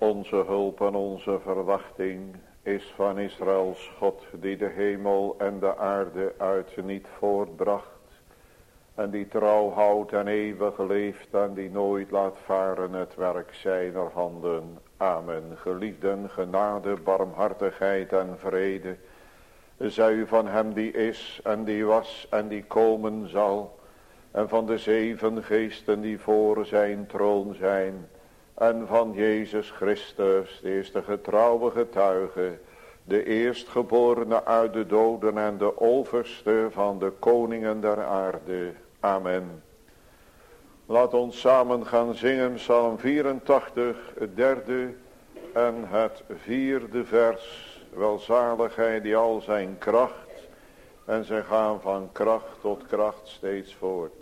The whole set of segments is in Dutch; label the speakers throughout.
Speaker 1: Onze hulp en onze verwachting is van Israëls God, die de hemel en de aarde uit niet voortbracht. En die trouw houdt en eeuwig leeft en die nooit laat varen het werk zijner handen. Amen. Geliefden, genade, barmhartigheid en vrede zij u van hem die is en die was en die komen zal. En van de 7 geesten die voor zijn troon zijn. En van Jezus Christus, die is de getrouwe getuige. De eerstgeborene uit de doden en de overste van de koningen der aarde. Amen. Laat ons samen gaan zingen Psalm 84, het 3e en het 4e vers. Welzaligheid die al zijn kracht en zij gaan van kracht tot kracht steeds voort.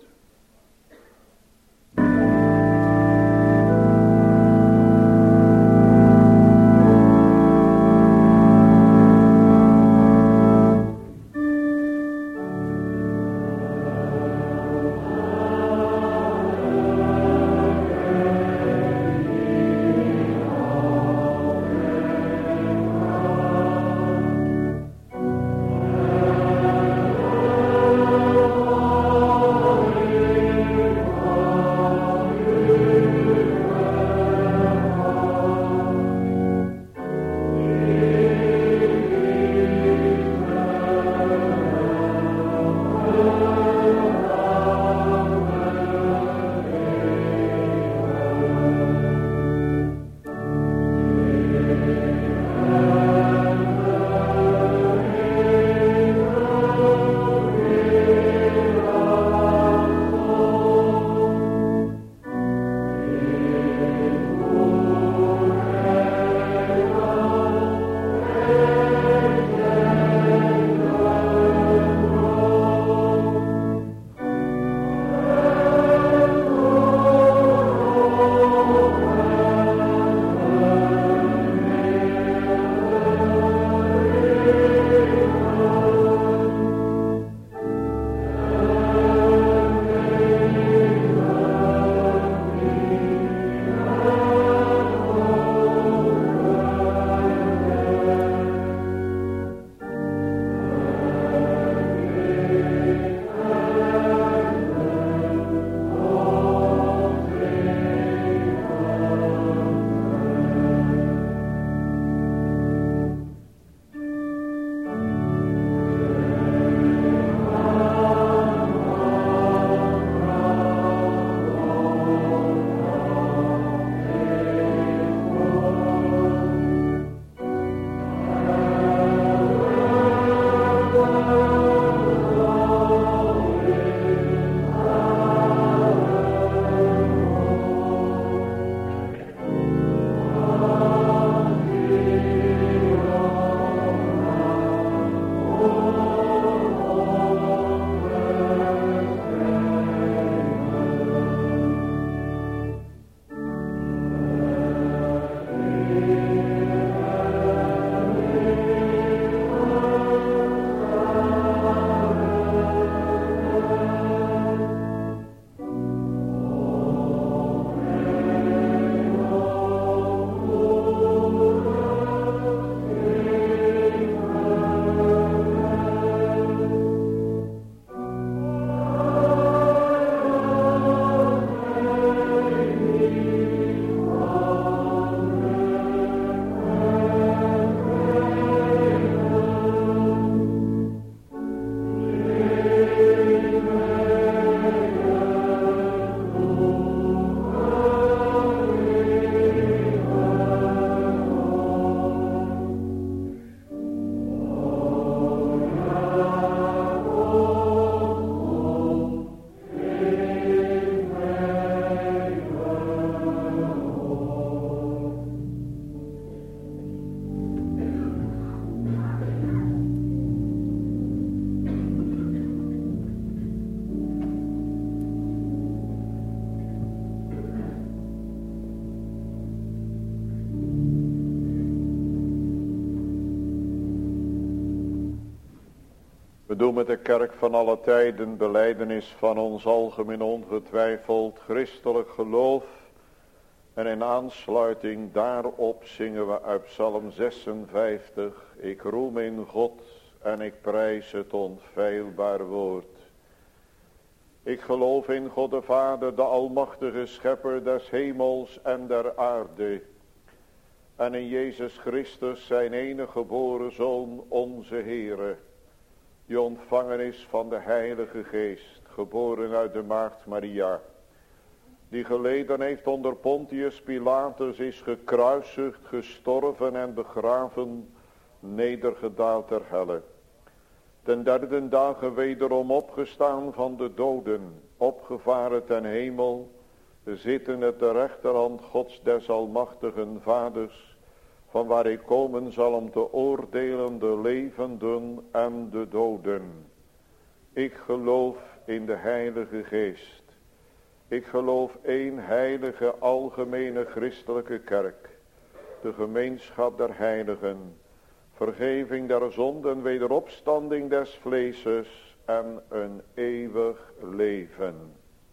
Speaker 1: We doen met de kerk van alle tijden belijdenis van ons algemeen ongetwijfeld christelijk geloof En in aansluiting daarop zingen we uit Psalm 56. Ik roem in God en ik prijs het onfeilbaar woord. Ik geloof in God de Vader, de almachtige schepper des hemels en der aarde. En in Jezus Christus zijn enige geboren Zoon, onze Heere. Die ontvangen is van de Heilige Geest, geboren uit de Maagd Maria. Die geleden heeft onder Pontius Pilatus, is gekruisigd, gestorven en begraven, nedergedaald ter helle. Ten derde dagen wederom opgestaan van de doden, opgevaren ten hemel, zitten at de rechterhand Gods des almachtigen Vaders, van waar hij komen zal om te oordelen de levenden en de doden. Ik geloof in de Heilige Geest. Ik geloof één heilige algemene christelijke kerk, de gemeenschap der heiligen, vergeving der zonden, wederopstanding des vleeses en een eeuwig leven.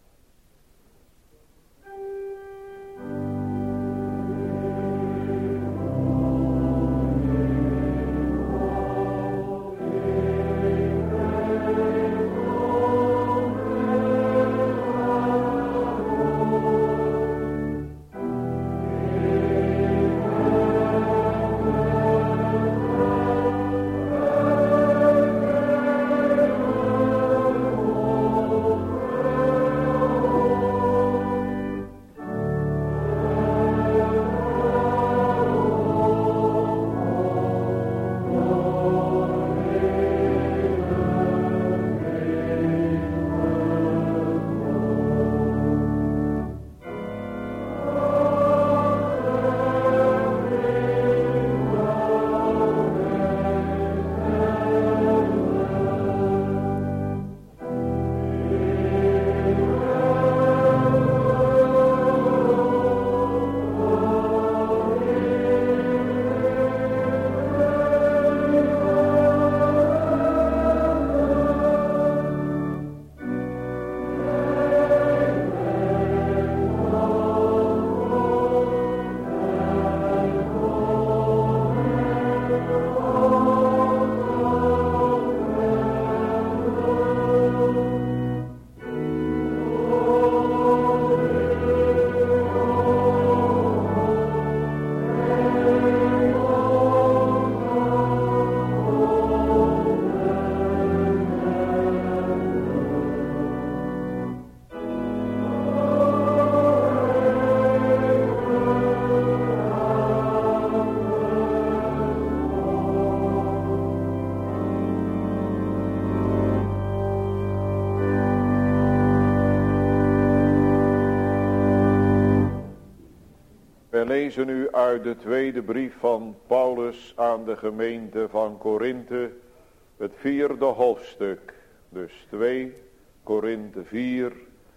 Speaker 1: We lezen nu uit de tweede brief van Paulus aan de gemeente van Korinthe, het 4e hoofdstuk. Dus 2 Korinthe 4,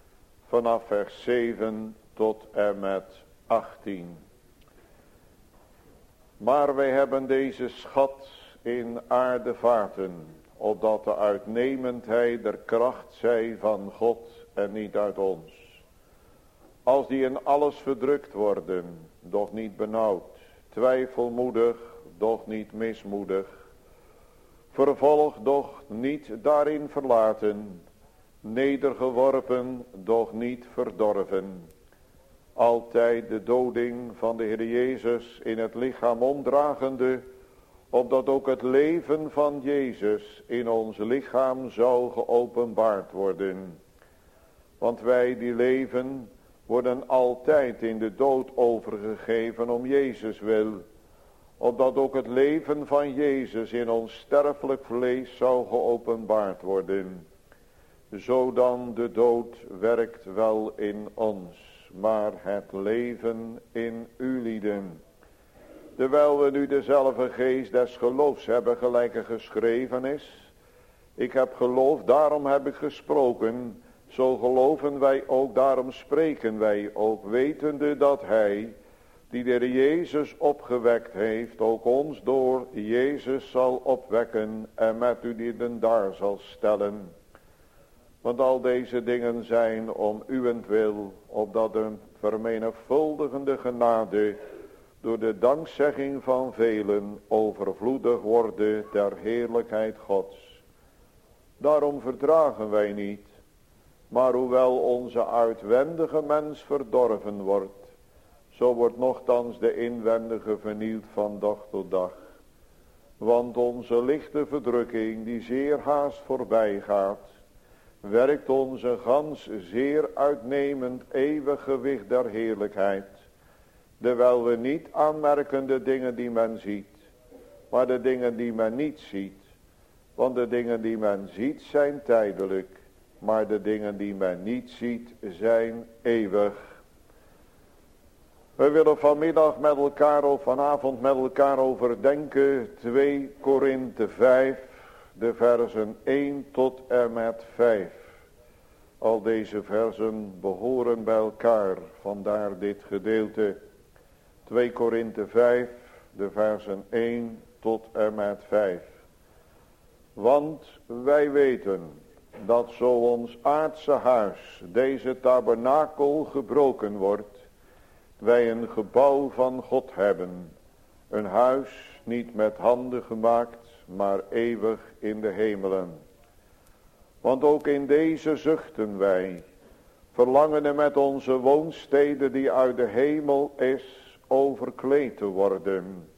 Speaker 1: vanaf vers 7 tot en met 18. Maar wij hebben deze schat in aardevaten, opdat de uitnemendheid der kracht zij van God en niet uit ons. Als die in alles verdrukt worden, doch niet benauwd, twijfelmoedig, doch niet mismoedig, vervolgd, doch niet daarin verlaten, nedergeworpen, doch niet verdorven, altijd de doding van de Heer Jezus in het lichaam omdragende, opdat ook het leven van Jezus in ons lichaam zou geopenbaard worden. Want wij die leven worden altijd in de dood overgegeven om Jezus wil, opdat ook het leven van Jezus in ons sterfelijk vlees zou geopenbaard worden. Zo dan de dood werkt wel in ons, maar het leven in ulieden. Terwijl we nu dezelfde geest des geloofs hebben, gelijk er geschreven is. Ik heb geloofd, daarom heb ik gesproken. Zo geloven wij ook, daarom spreken wij ook, wetende dat hij, die de Heer Jezus opgewekt heeft, ook ons door Jezus zal opwekken en met u die den daar zal stellen. Want al deze dingen zijn om uwentwil, opdat een vermenigvuldigende genade door de dankzegging van velen overvloedig worden ter heerlijkheid Gods. Daarom verdragen wij niet, maar hoewel onze uitwendige mens verdorven wordt, zo wordt nochtans de inwendige vernieuwd van dag tot dag. Want onze lichte verdrukking, die zeer haast voorbij gaat, werkt ons een gans zeer uitnemend eeuwig gewicht der heerlijkheid, terwijl we niet aanmerken de dingen die men ziet, maar de dingen die men niet ziet. Want de dingen die men ziet zijn tijdelijk, maar de dingen die men niet ziet zijn eeuwig. We willen vanmiddag met elkaar of vanavond met elkaar overdenken 2 Korinthe 5, de versen 1 tot en met 5. Al deze versen behoren bij elkaar, vandaar dit gedeelte. 2 Korinthe 5, de versen 1 tot en met 5. Want wij weten dat zo ons aardse huis, deze tabernakel, gebroken wordt, wij een gebouw van God hebben. Een huis niet met handen gemaakt, maar eeuwig in de hemelen. Want ook in deze zuchten wij, verlangende met onze woonstede die uit de hemel is, overkleed te worden.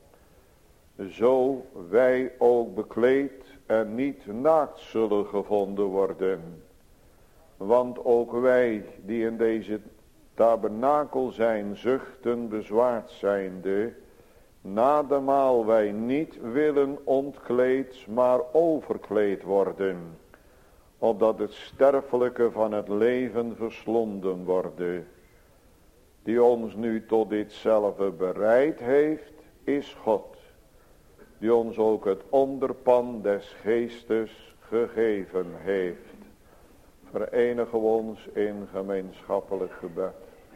Speaker 1: Zo wij ook bekleed en niet naakt zullen gevonden worden. Want ook wij die in deze tabernakel zijn, zuchten bezwaard zijnde, nademaal wij niet willen ontkleed, maar overkleed worden, opdat het sterfelijke van het leven verslonden worden. Die ons nu tot ditzelfde bereid heeft, is God, die ons ook het onderpand des geestes gegeven heeft. Verenigen we ons in gemeenschappelijk gebed.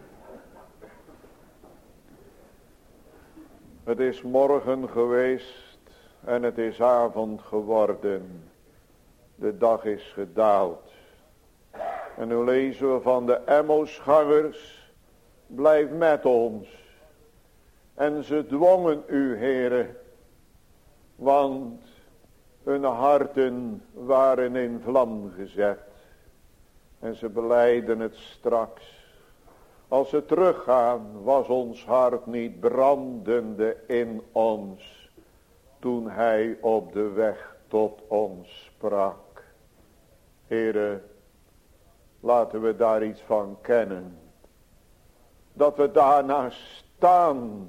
Speaker 1: Het is morgen geweest en het is avond geworden. De dag is gedaald. En nu lezen we van de Emmausgangers, blijf met ons. En ze dwongen u, Heere, want hun harten waren in vlam gezet. En ze belijden het straks. Als ze teruggaan, was ons hart niet brandende in ons, toen hij op de weg tot ons sprak. Heere, laten we daar iets van kennen. Dat we daarna staan,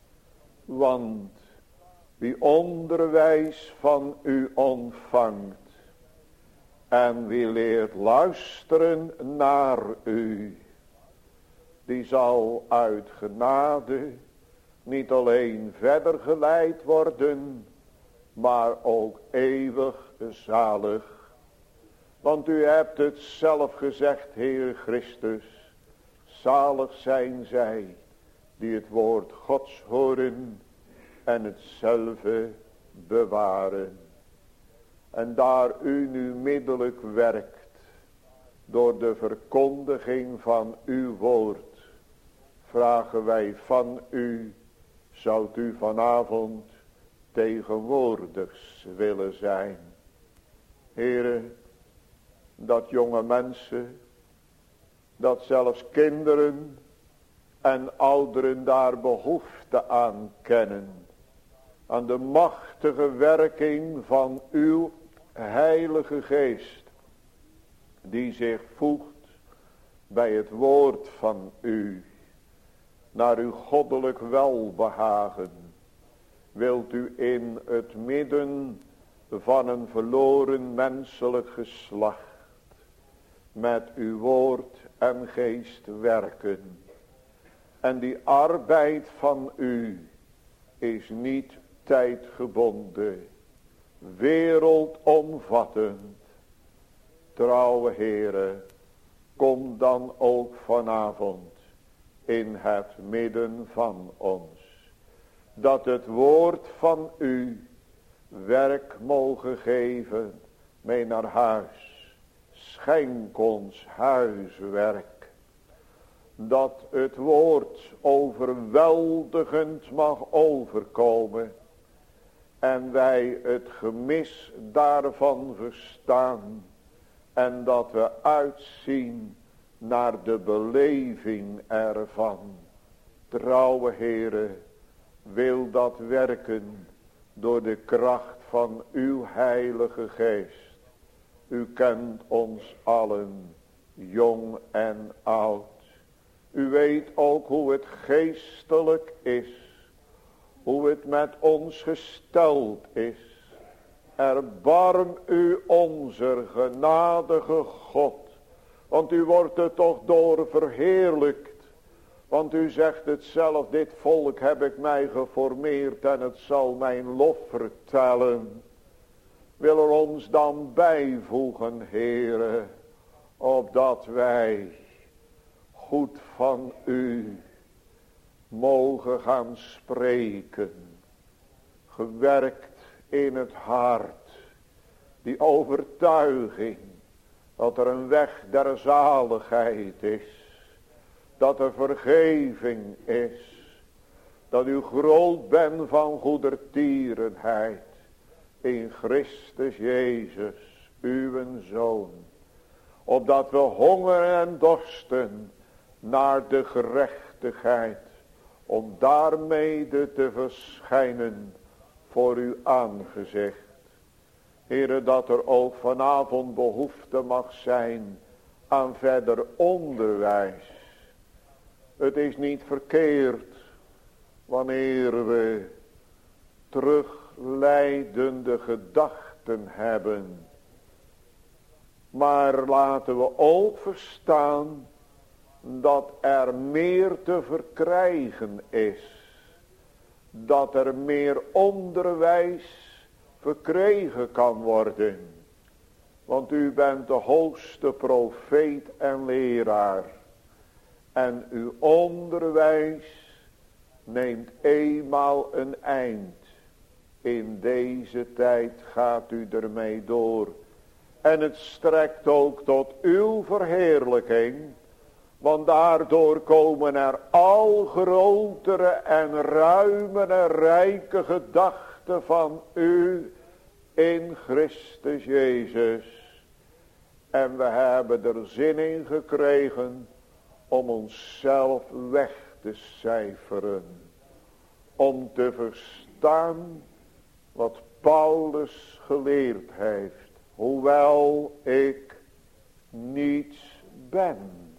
Speaker 1: want wie onderwijs van u ontvangt en wie leert luisteren naar u, die zal uit genade niet alleen verder geleid worden, maar ook eeuwig zalig. Want u hebt het zelf gezegd, Heer Christus, zalig zijn zij die het woord Gods horen en hetzelfde bewaren. En daar u nu middelijk werkt door de verkondiging van uw woord, vragen wij van u, zoudt u vanavond tegenwoordig willen zijn. Heere, dat jonge mensen, dat zelfs kinderen en ouderen daar behoefte aan kennen, aan de machtige werking van uw Heilige Geest, die zich voegt bij het woord van u, naar uw goddelijk welbehagen. Wilt u in het midden van een verloren menselijk geslacht met uw woord en geest werken. En die arbeid van u is niet tijdgebonden, wereldomvattend. Trouwe Heere, kom dan ook vanavond in het midden van ons, dat het woord van u werk mogen geven mee naar huis, schenk ons huiswerk, dat het woord overweldigend mag overkomen en wij het gemis daarvan verstaan en dat we uitzien naar de beleving ervan. Trouwe Heere, wil dat werken door de kracht van uw Heilige Geest. U kent ons allen, jong en oud. U weet ook hoe het geestelijk is, hoe het met ons gesteld is. Erbarm u onze genadige God, want u wordt er toch door verheerlijkt. Want u zegt het zelf, dit volk heb ik mij geformeerd en het zal mijn lof vertellen. Wil er ons dan bijvoegen, Heere, opdat wij goed van u mogen gaan spreken. Gewerkt in het hart, die overtuiging dat er een weg der zaligheid is. Dat er vergeving is. Dat u groot bent van goedertierenheid. In Christus Jezus, uw Zoon. Opdat we hongeren en dorsten naar de gerechtigheid. Om daarmede te verschijnen voor uw aangezicht. Heere, dat er ook vanavond behoefte mag zijn aan verder onderwijs. Het is niet verkeerd wanneer we terugleidende gedachten hebben. Maar laten we ook verstaan dat er meer te verkrijgen is. Dat er meer onderwijs verkregen kan worden. Want u bent de hoogste profeet en leraar. En uw onderwijs neemt eenmaal een eind. In deze tijd gaat u ermee door. En het strekt ook tot uw verheerlijking. Want daardoor komen er al grotere en ruime en rijke gedachten van u in Christus Jezus. En we hebben er zin in gekregen om onszelf weg te cijferen. Om te verstaan wat Paulus geleerd heeft. Hoewel ik niets ben.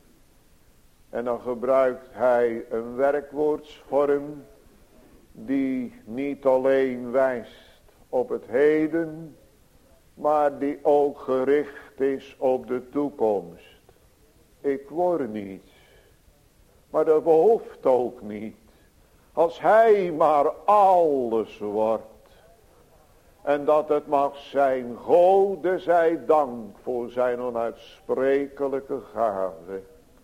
Speaker 1: En dan gebruikt hij een werkwoordsvorm die niet alleen wijst op het heden, maar die ook gericht is op de toekomst. Ik word niets. Maar dat behoeft ook niet. Als hij maar alles wordt. En dat het mag zijn, Gode zij dank voor zijn onuitsprekelijke gave.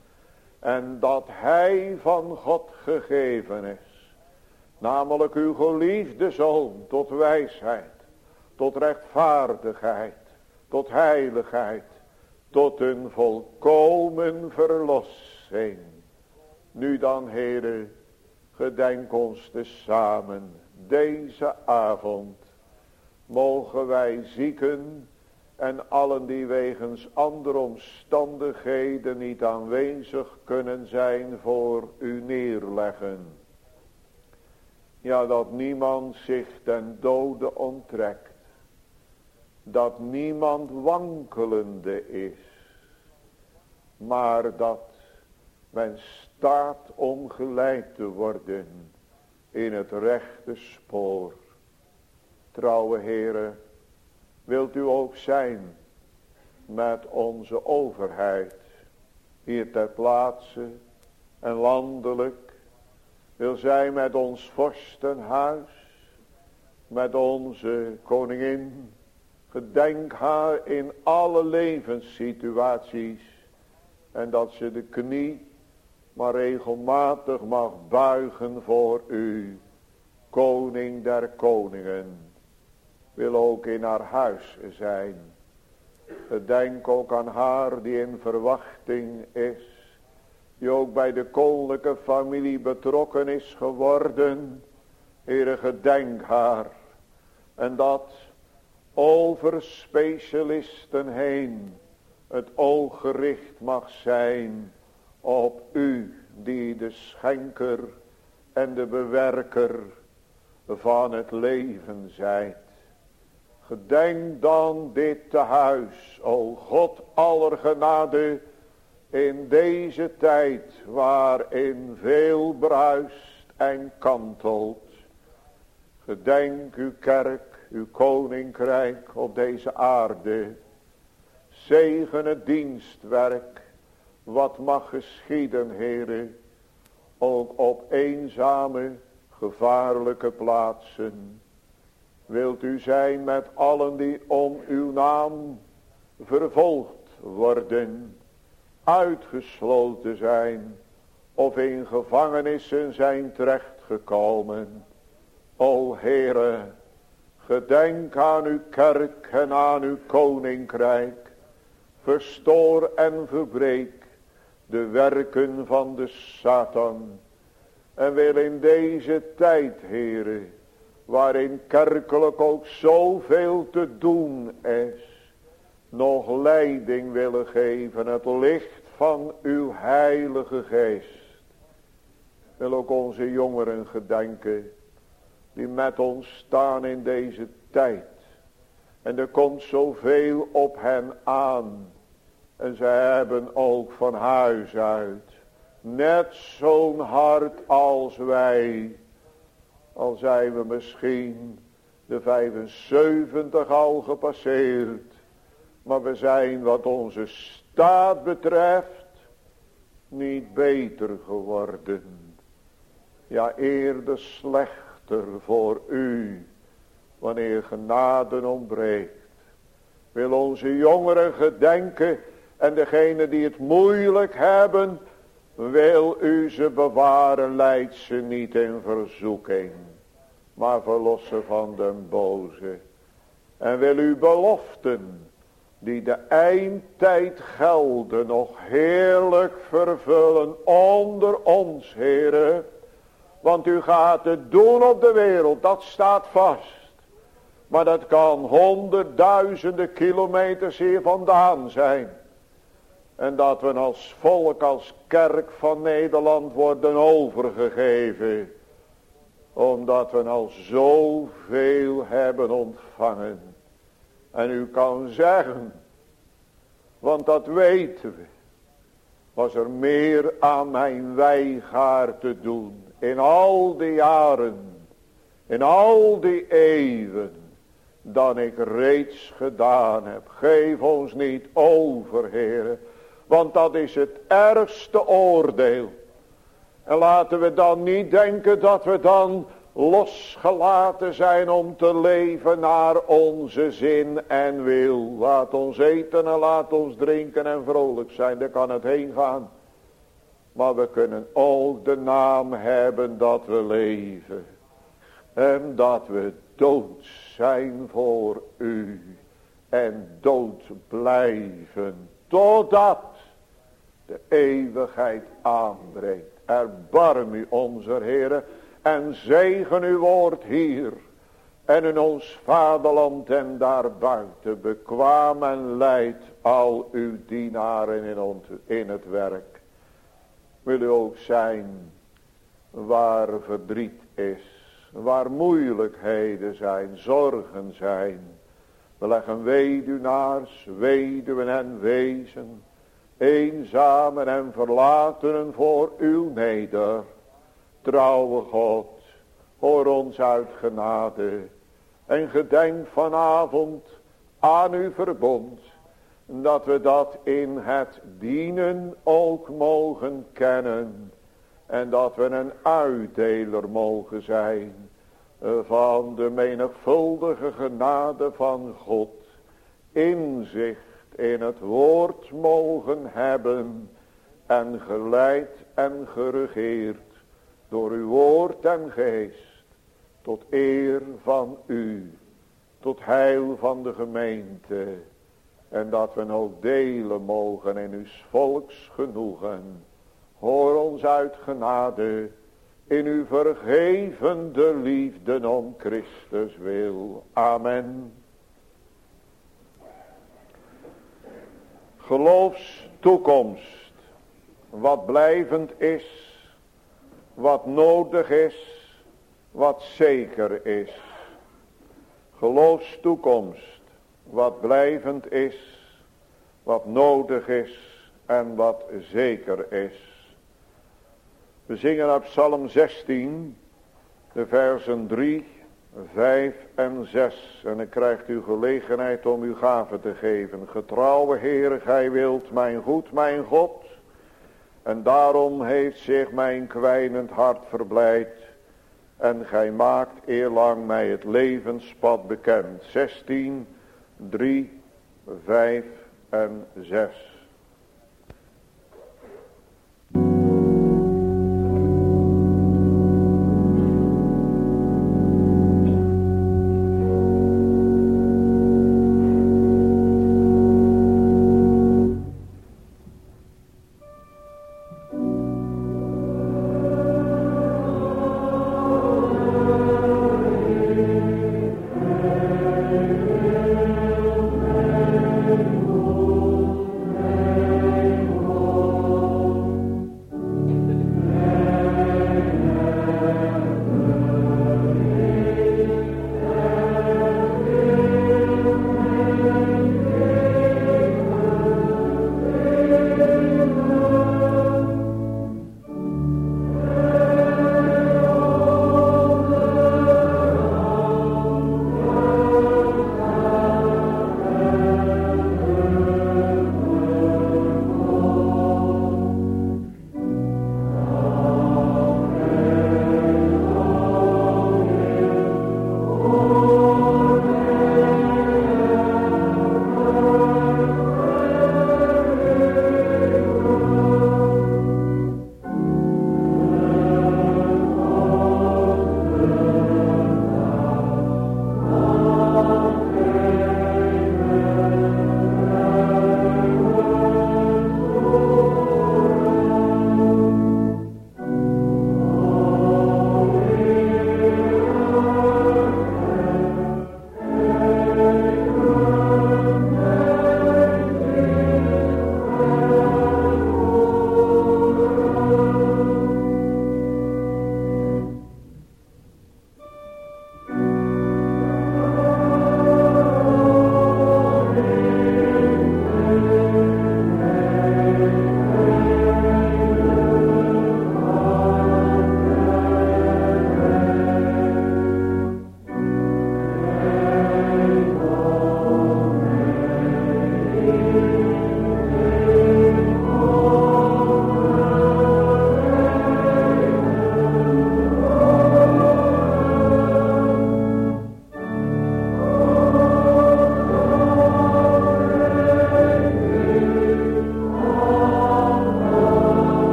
Speaker 1: En dat hij van God gegeven is. Namelijk uw geliefde Zoon tot wijsheid. Tot rechtvaardigheid. Tot heiligheid. Tot een volkomen verlossing. Nu dan, Heere, gedenk ons tezamen deze avond. Mogen wij zieken en allen die wegens andere omstandigheden niet aanwezig kunnen zijn voor u neerleggen. Ja, dat niemand zich ten dode onttrekt. Dat niemand wankelende is. Maar dat men staat om geleid te worden in het rechte spoor. Trouwe Heere, wilt u ook zijn met onze overheid, hier ter plaatse en landelijk. Wil zij met ons vorstenhuis, met onze koningin, gedenk haar in alle levenssituaties. En dat ze de knie maar regelmatig mag buigen voor u, koning der koningen. Wil ook in haar huis zijn. Denk ook aan haar die in verwachting is. Die ook bij de koninklijke familie betrokken is geworden. Heere, gedenk haar. En dat over specialisten heen het oog gericht mag zijn op u die de schenker en de bewerker van het leven zijt. Gedenk dan dit tehuis, o God aller genade, in deze tijd waarin veel bruist en kantelt. Gedenk uw kerk, uw koninkrijk op deze aarde. Zegen het dienstwerk, wat mag geschieden, Heere, ook op eenzame, gevaarlijke plaatsen. Wilt u zijn met allen die om uw naam vervolgd worden, uitgesloten zijn of in gevangenissen zijn terechtgekomen. O Heere, gedenk aan uw kerk en aan uw koninkrijk. Verstoor en verbreek de werken van de Satan. En wil in deze tijd, Heere, waarin kerkelijk ook zoveel te doen is, nog leiding willen geven, het licht van uw heilige geest. Wil ook onze jongeren gedenken, die met ons staan in deze tijd. En er komt zoveel op hen aan. En zij hebben ook van huis uit net zo'n hart als wij. Al zijn we misschien de 75 al gepasseerd. Maar we zijn wat onze staat betreft niet beter geworden. Ja, eerder slechter voor u, wanneer genade ontbreekt. Wil onze jongeren gedenken en degenen die het moeilijk hebben, wil u ze bewaren, leidt ze niet in verzoeking, maar verlossen van den boze. En wil uw beloften, die de eindtijd gelden, nog heerlijk vervullen onder ons, Heere. Want u gaat het doen op de wereld, dat staat vast. Maar dat kan honderdduizenden kilometers hier vandaan zijn. En dat we als volk, als kerk van Nederland worden overgegeven. Omdat we al zoveel hebben ontvangen. En u kan zeggen, want dat weten we. Was er meer aan mijn wijgaard te doen. In al die jaren. In al die eeuwen. Dan ik reeds gedaan heb. Geef ons niet over, Heere. Want dat is het ergste oordeel. En laten we dan niet denken dat we dan losgelaten zijn om te leven naar onze zin en wil. Laat ons eten en laat ons drinken en vrolijk zijn. Daar kan het heen gaan. Maar we kunnen ook de naam hebben dat we leven. En dat we dood zijn voor u. En dood blijven. Totdat de eeuwigheid aanbreekt. Erbarm u onze Heere. En zegen uw woord hier. En in ons vaderland en daarbuiten. Bekwaam en leid al uw dienaren in het werk. Wil u ook zijn waar verdriet is. Waar moeilijkheden zijn. Zorgen zijn. We leggen weduwnaars, weduwen en wezen. Eenzamen en verlatenen voor uw neder. Trouwe God, hoor ons uit genade. En gedenk vanavond aan uw verbond. Dat we dat in het dienen ook mogen kennen. En dat we een uitdeler mogen zijn. Van de menigvuldige genade van God. Inzicht in het woord mogen hebben. En geleid en geregeerd. Door uw woord en geest. Tot eer van u. Tot heil van de gemeente. En dat we ook delen mogen in uw volks genoegen. Hoor ons uit genade in uw vergevende liefde om Christus wil. Amen. Geloofstoekomst. Wat blijvend is. Wat nodig is. Wat zeker is. Geloofstoekomst. Wat blijvend is. Wat nodig is. En wat zeker is. We zingen op Psalm 16. De versen 3, 5 en 6. En dan krijgt u gelegenheid om uw gave te geven. Getrouwe Heer, gij wilt mijn goed, mijn God. En daarom heeft zich mijn kwijnend hart verblijd. En gij maakt eerlang mij het levenspad bekend. 16, 3, 5 en 6.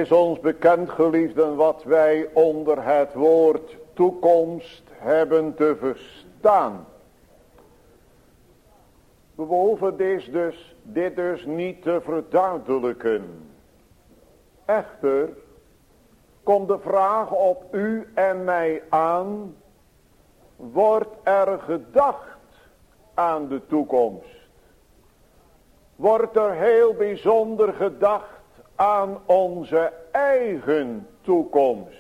Speaker 1: is ons bekend, geliefden, wat wij onder het woord toekomst hebben te verstaan. We hoeven dit dus niet te verduidelijken. Echter komt de vraag op u en mij aan: wordt er gedacht aan de toekomst? Wordt er heel bijzonder gedacht aan onze eigen toekomst?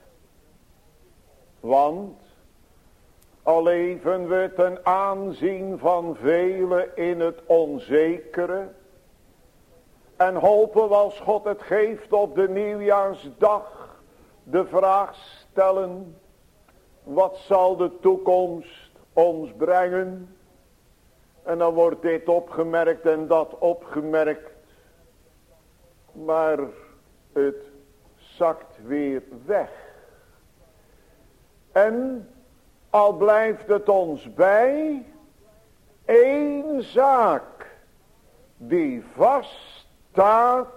Speaker 1: Want al leven we ten aanzien van velen in het onzekere en hopen we als God het geeft op de nieuwjaarsdag de vraag stellen: wat zal de toekomst ons brengen? En dan wordt dit opgemerkt en dat opgemerkt. Maar het zakt weer weg. En al blijft het ons bij één zaak die vaststaat,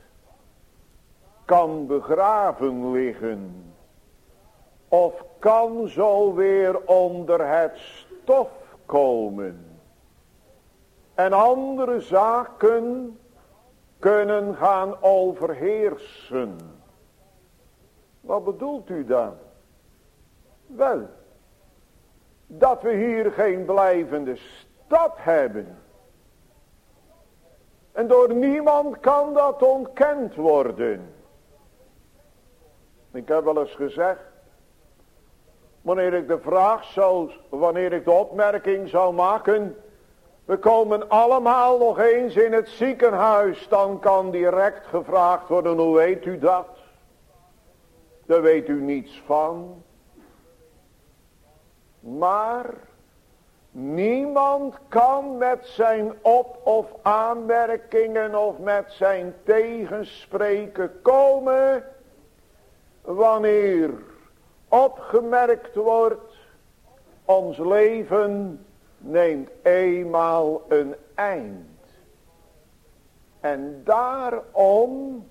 Speaker 1: kan begraven liggen. Of kan zo weer onder het stof komen. En andere zaken kunnen gaan overheersen. Wat bedoelt u dan? Wel, dat we hier geen blijvende stad hebben. En door niemand kan dat ontkend worden. Ik heb wel eens gezegd, wanneer ik de opmerking zou maken: we komen allemaal nog eens in het ziekenhuis, dan kan direct gevraagd worden: hoe weet u dat? Daar weet u niets van. Maar niemand kan met zijn op- of aanmerkingen of met zijn tegenspreken komen wanneer opgemerkt wordt: ons leven neemt eenmaal een eind. En daarom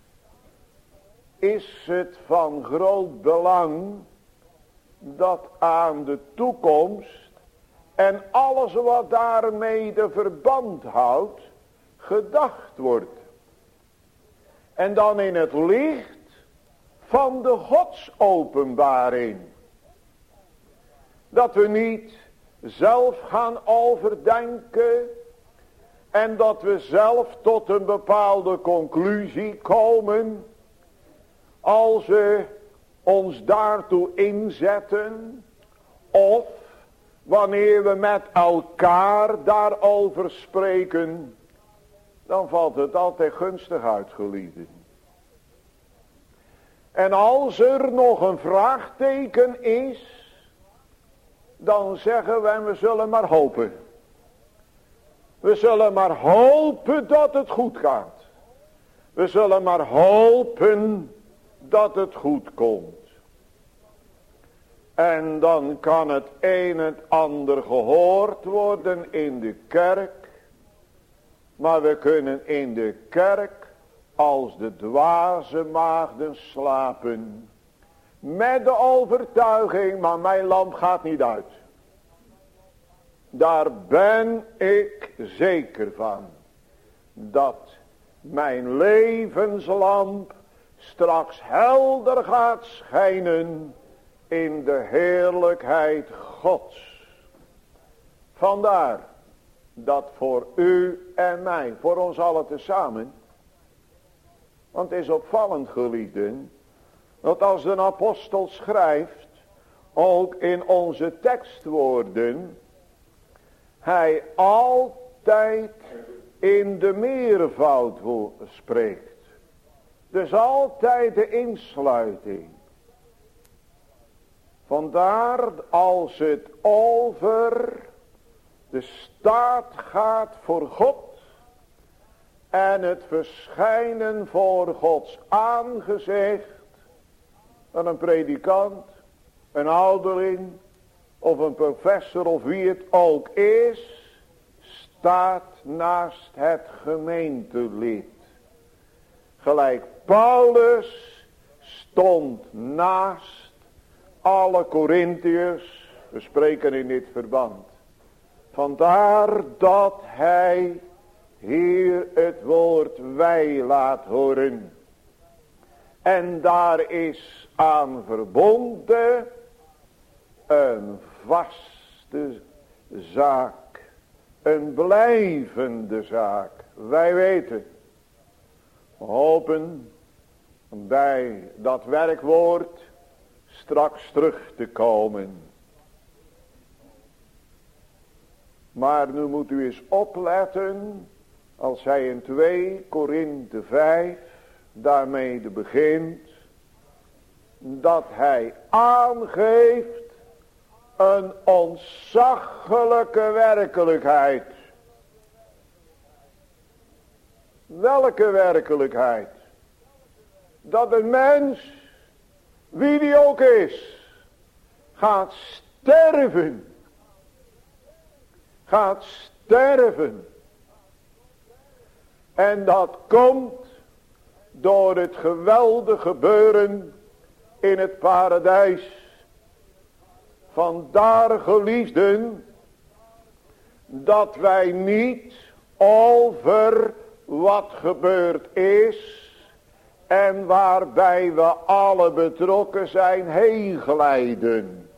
Speaker 1: is het van groot belang dat aan de toekomst en alles wat daarmee de verband houdt gedacht wordt. En dan in het licht van de godsopenbaring. Dat we niet zelf gaan overdenken en dat we zelf tot een bepaalde conclusie komen als we ons daartoe inzetten, of wanneer we met elkaar daarover spreken, dan valt het altijd gunstig uit, geliefden. En als er nog een vraagteken is, dan zeggen wij: we zullen maar hopen. We zullen maar hopen dat het goed gaat. We zullen maar hopen dat het goed komt. En dan kan het een het ander gehoord worden in de kerk. Maar we kunnen in de kerk als de dwaze maagden slapen. Met de overtuiging: maar mijn lamp gaat niet uit. Daar ben ik zeker van. Dat mijn levenslamp straks helder gaat schijnen in de heerlijkheid Gods. Vandaar dat voor u en mij, voor ons allen tezamen. Want het is opvallend, geliefden, dat als de apostel schrijft, ook in onze tekstwoorden, hij altijd in de meervoud spreekt. Dus altijd de insluiting. Vandaar als het over de staat gaat voor God en het verschijnen voor Gods aangezicht, dan een predikant, een ouderling of een professor of wie het ook is, staat naast het gemeentelid. Gelijk Paulus stond naast alle Korintiërs. We spreken in dit verband. Vandaar dat hij hier het woord wij laat horen. En daar is aan verbonden een vaste zaak. Een blijvende zaak. Wij weten. We hopen bij dat werkwoord straks terug te komen. Maar nu moet u eens opletten. Als hij in 2 Korinthe 5 daarmee begint. Dat hij aangeeft een ontzaglijke werkelijkheid. Welke werkelijkheid? Dat een mens, wie die ook is, gaat sterven. Gaat sterven. En dat komt door het geweldige gebeuren in het paradijs. Vandaar, geliefden, dat wij niet over wat gebeurd is en waarbij we alle betrokken zijn heen glijden.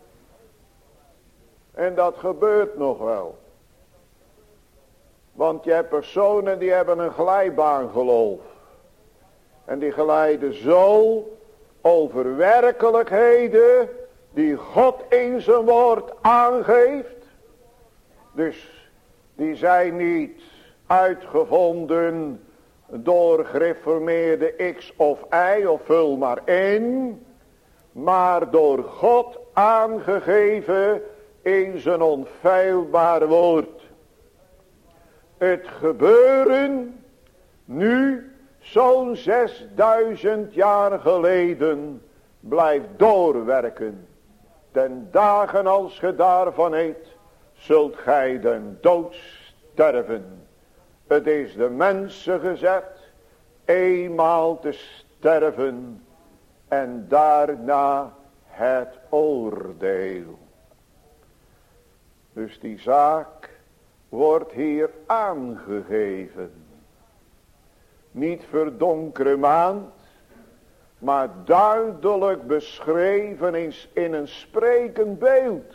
Speaker 1: En dat gebeurt nog wel. Want je hebt personen die hebben een glijbaangeloof. En die glijden zo over werkelijkheden die God in zijn woord aangeeft. Dus die zijn niet uitgevonden door gereformeerde X of Y of vul maar in. Maar door God aangegeven in zijn onfeilbaar woord. Het gebeuren nu zo'n 6000 jaar geleden blijft doorwerken. Ten dagen als ge daarvan eet, zult gij den dood sterven. Het is de mensen gezet, eenmaal te sterven en daarna het oordeel. Dus die zaak wordt hier aangegeven. Niet verdonkere maand, maar duidelijk beschreven in een sprekend beeld.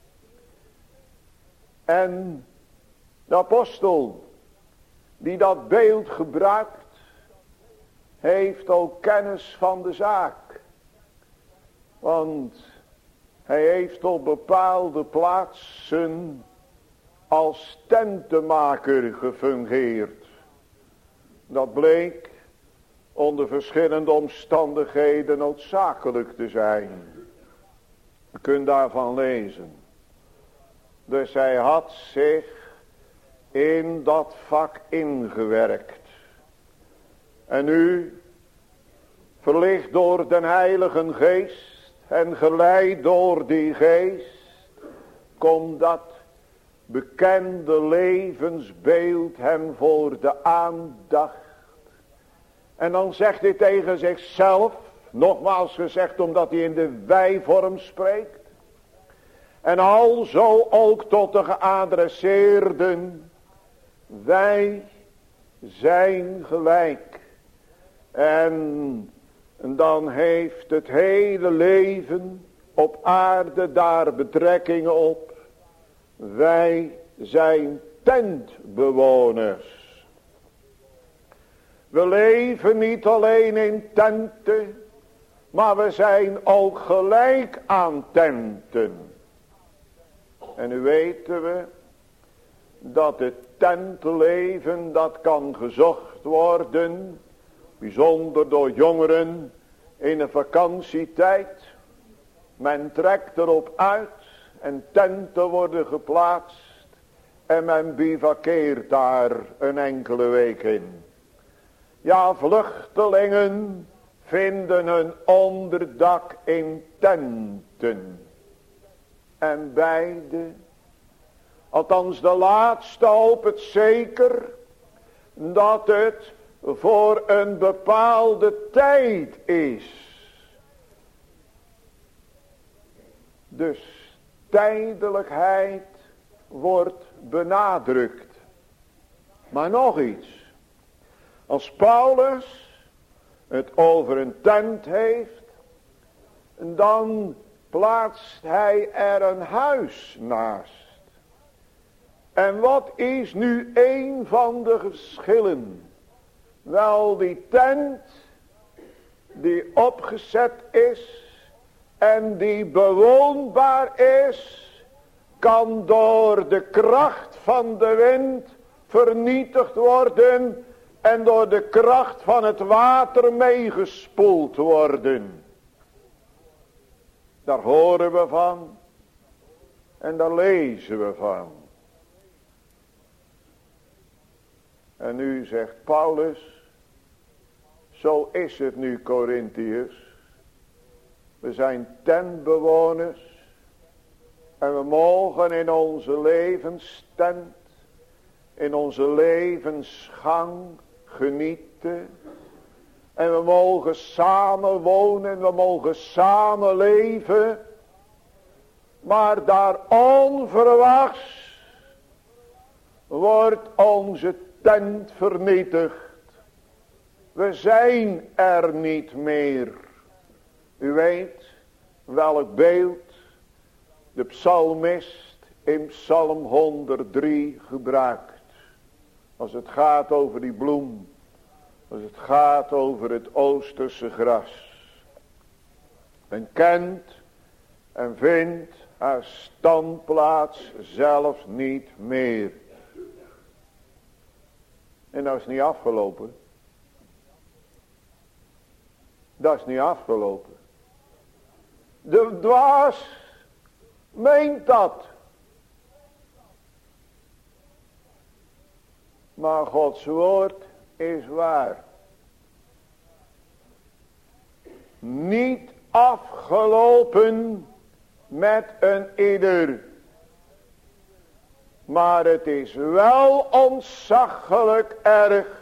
Speaker 1: En de apostel die dat beeld gebruikt, heeft ook kennis van de zaak. Want hij heeft op bepaalde plaatsen als tentenmaker gefungeerd. Dat bleek onder verschillende omstandigheden noodzakelijk te zijn. Je kunt daarvan lezen. Dus hij had zich in dat vak ingewerkt. En nu, verlicht door den Heilige Geest en geleid door die Geest, komt dat bekende levensbeeld hem voor de aandacht. En dan zegt hij tegen zichzelf, nogmaals gezegd omdat hij in de wij-vorm spreekt. En alzo ook tot de geadresseerden, wij zijn gelijk. En dan heeft het hele leven op aarde daar betrekking op. Wij zijn tentbewoners. We leven niet alleen in tenten, maar we zijn ook gelijk aan tenten. En nu weten we dat het tentleven, dat kan gezocht worden, bijzonder door jongeren in een vakantietijd. Men trekt erop uit en tenten worden geplaatst en men bivakkeert daar een enkele week in. Ja, vluchtelingen vinden hun onderdak in tenten. En beide, althans de laatste hoop het zeker, dat het voor een bepaalde tijd is. Dus tijdelijkheid wordt benadrukt. Maar nog iets. Als Paulus het over een tent heeft, dan plaatst hij er een huis naast. En wat is nu een van de verschillen? Wel, die tent die opgezet is en die bewoonbaar is, kan door de kracht van de wind vernietigd worden en door de kracht van het water meegespoeld worden. Daar horen we van en daar lezen we van. En nu zegt Paulus, zo is het nu, Korintiërs. We zijn tentbewoners en we mogen in onze levenstent, in onze levensgang genieten. En we mogen samen wonen, we mogen samen leven. Maar daar onverwachts wordt onze tent vernietigd. We zijn er niet meer. U weet welk beeld de psalmist in Psalm 103 gebruikt. Als het gaat over die bloem. Als het gaat over het Oosterse gras. Men kent en vindt haar standplaats zelfs niet meer. En dat is niet afgelopen. Dat is niet afgelopen. De dwaas meent dat. Maar Gods woord is waar. Niet afgelopen met een ieder. Maar het is wel ontzaglijk erg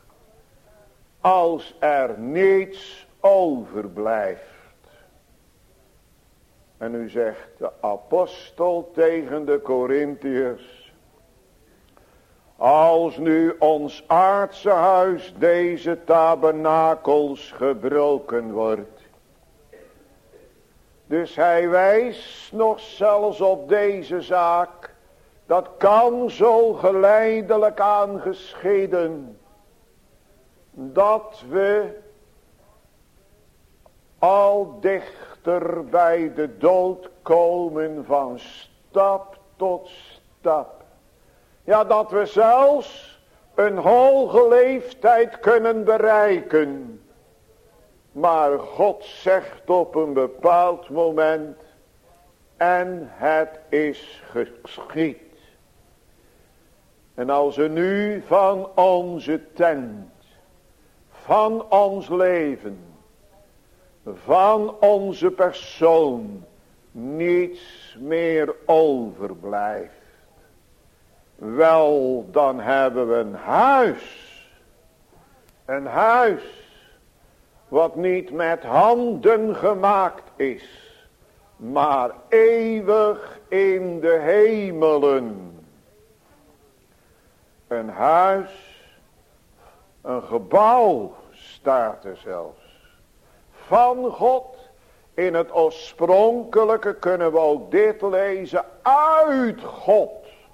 Speaker 1: als er niets overblijft. En nu zegt de apostel tegen de Korintiërs: als nu ons aardse huis, deze tabernakels, gebroken wordt. Dus hij wijst nog zelfs op deze zaak. Dat kan zo geleidelijk aan geschieden. Dat we al dichter bij de dood komen van stap tot stap. Ja, dat we zelfs een hoge leeftijd kunnen bereiken. Maar God zegt op een bepaald moment: en het is geschied. En als er nu van onze tent, van ons leven, van onze persoon niets meer overblijft, wel, dan hebben we een huis. Een huis wat niet met handen gemaakt is, maar eeuwig in de hemelen. Een huis, een gebouw staat er zelfs. Van God, in het oorspronkelijke kunnen we ook dit lezen, uit God.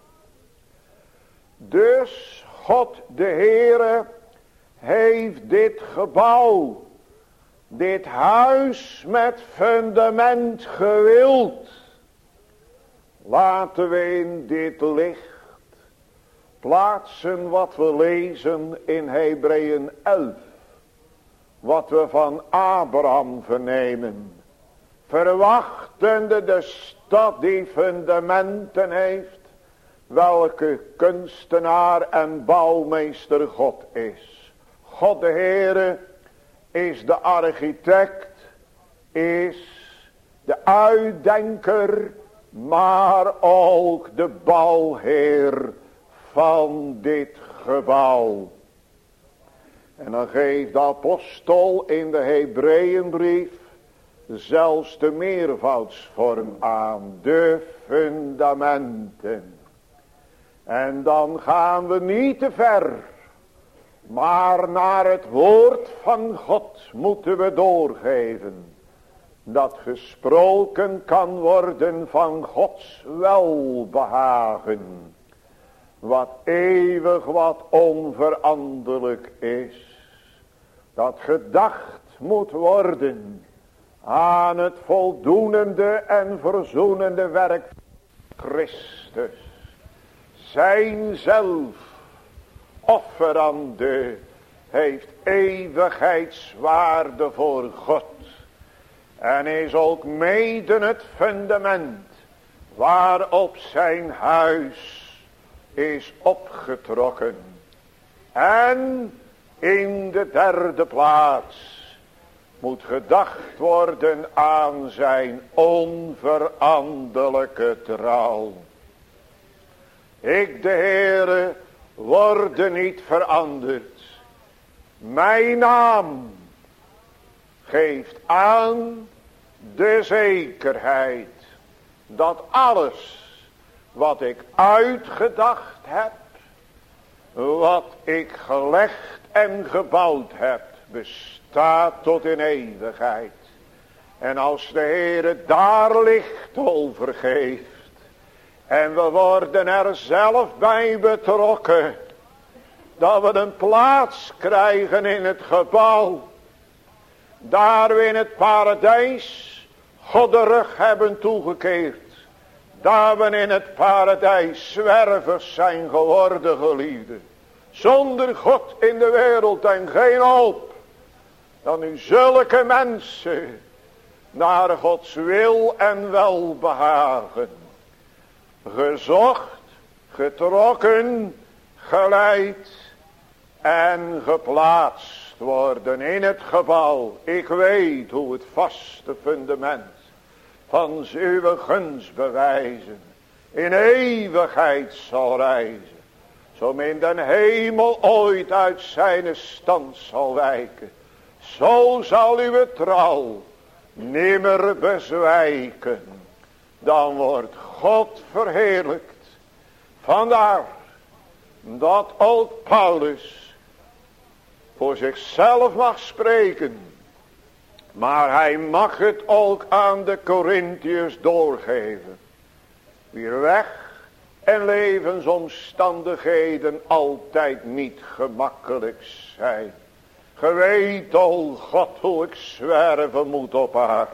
Speaker 1: Dus God de Heere heeft dit gebouw, dit huis met fundament gewild. Laten we in dit licht plaatsen wat we lezen in Hebreeën 11. Wat we van Abraham vernemen. Verwachtende de stad die fundamenten heeft. Welke kunstenaar en bouwmeester God is. God de Heere is de architect. Is de uitdenker. Maar ook de bouwheer van dit gebouw. En dan geeft de apostel in de Hebreeënbrief zelfs de meervoudsvorm aan. De fundamenten. En dan gaan we niet te ver. Maar naar het woord van God moeten we doorgeven. Dat gesproken kan worden van Gods welbehagen. Wat eeuwig, wat onveranderlijk is. Dat gedacht moet worden aan het voldoenende en verzoenende werk van Christus. Zijn zelf offerande heeft eeuwigheidswaarde voor God. En is ook mede het fundament waarop zijn huis is opgetrokken. En in de derde plaats moet gedacht worden aan zijn onveranderlijke trouw. Ik, de Heere, worde niet veranderd. Mijn naam geeft aan de zekerheid dat alles wat ik uitgedacht heb, wat ik gelegd en gebouwd heb, bestaat tot in eeuwigheid. En als de Heere daar licht over geeft, en we worden er zelf bij betrokken, dat we een plaats krijgen in het gebouw, daar we in het paradijs God de rug hebben toegekeerd, daar we in het paradijs zwervers zijn geworden, geliefden, zonder God in de wereld en geen hoop, dan nu zulke mensen naar Gods wil en welbehagen gezocht, getrokken, geleid en geplaatst worden in het gebouw. Ik weet hoe het vaste fundament van uw gunst bewijzen in eeuwigheid zal reizen. Zo min den hemel ooit uit zijn stand zal wijken, zo zal uw trouw nimmer bezwijken. Dan wordt God verheerlijkt. Vandaar dat ook Paulus voor zichzelf mag spreken. Maar hij mag het ook aan de Korintiërs doorgeven. Wier weg en levensomstandigheden altijd niet gemakkelijk zijn. Ge weet, o God, hoe ik zwerven moet op aard.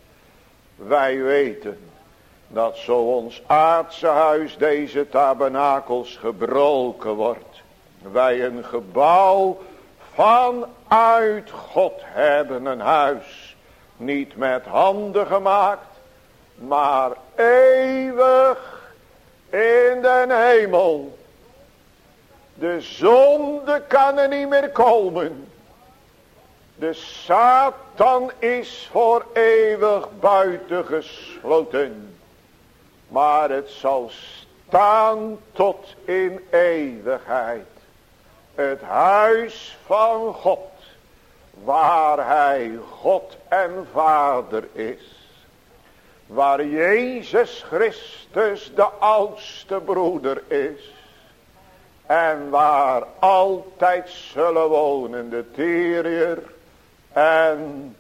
Speaker 1: Wij weten dat zo ons aardse huis, deze tabernakels, gebroken wordt. Wij een gebouw vanuit God hebben, een huis. Niet met handen gemaakt, maar eeuwig in den hemel. De zonde kan er niet meer komen. De Satan is voor eeuwig buitengesloten. Maar het zal staan tot in eeuwigheid. Het huis van God, waar hij God en Vader is. Waar Jezus Christus de oudste broeder is. En waar altijd zullen wonen de Tyriër en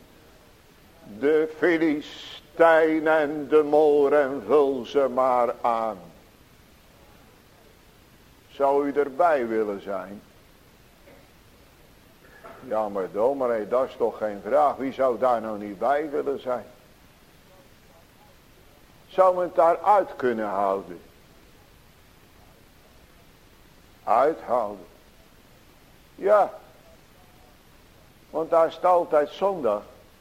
Speaker 1: de Filistijn en de Moor, en vul ze maar aan. Zou u erbij willen zijn? Ja, maar dominee, dat is toch geen vraag. Wie zou daar nou niet bij willen zijn? Zou men het daar uit kunnen houden? Uithouden. Ja. Want daar is het altijd zondag.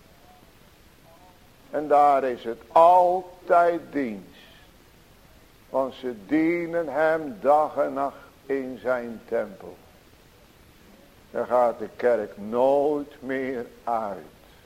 Speaker 1: En daar is het altijd dienst. Want ze dienen hem dag en nacht in zijn tempel. Dan gaat de kerk nooit meer uit.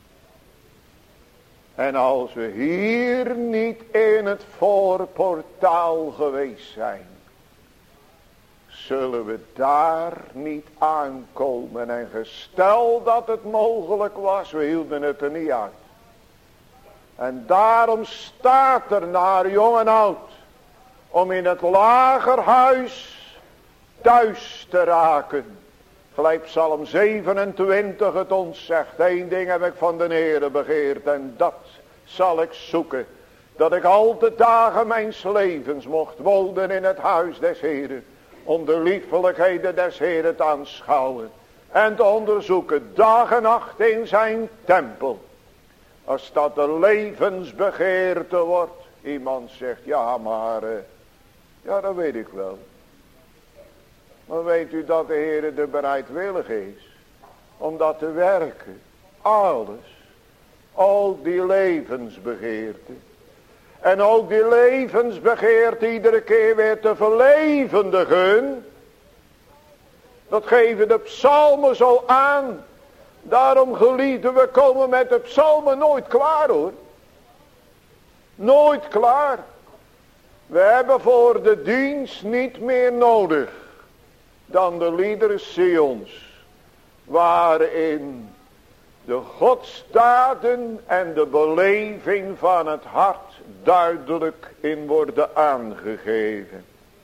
Speaker 1: En als we hier niet in het voorportaal geweest zijn, zullen we daar niet aankomen. En gestel dat het mogelijk was, we hielden het er niet uit. En daarom staat er naar jong en oud, om in het lagerhuis thuis te raken. Gelijk Psalm 27 het ons zegt. Eén ding heb ik van de Heere begeerd en dat zal ik zoeken. Dat ik al de dagen mijns levens mocht wonen in het huis des Heeren. Om de liefelijkheden des Heeren te aanschouwen. En te onderzoeken dag en nacht in zijn tempel. Als dat de levensbegeerte wordt. Iemand zegt ja maar ja dat weet ik wel. Maar weet u dat de Heer er bereidwillig is om dat te werken. Alles. Ook die levensbegeerte. En ook die levensbegeerte iedere keer weer te verlevendigen. Dat geven de psalmen zo aan. Daarom geliefden, we komen met de psalmen nooit klaar hoor. Nooit klaar. We hebben voor de dienst niet meer nodig dan de liederen Sions, waarin de godsdaden en de beleving van het hart duidelijk in worden aangegeven.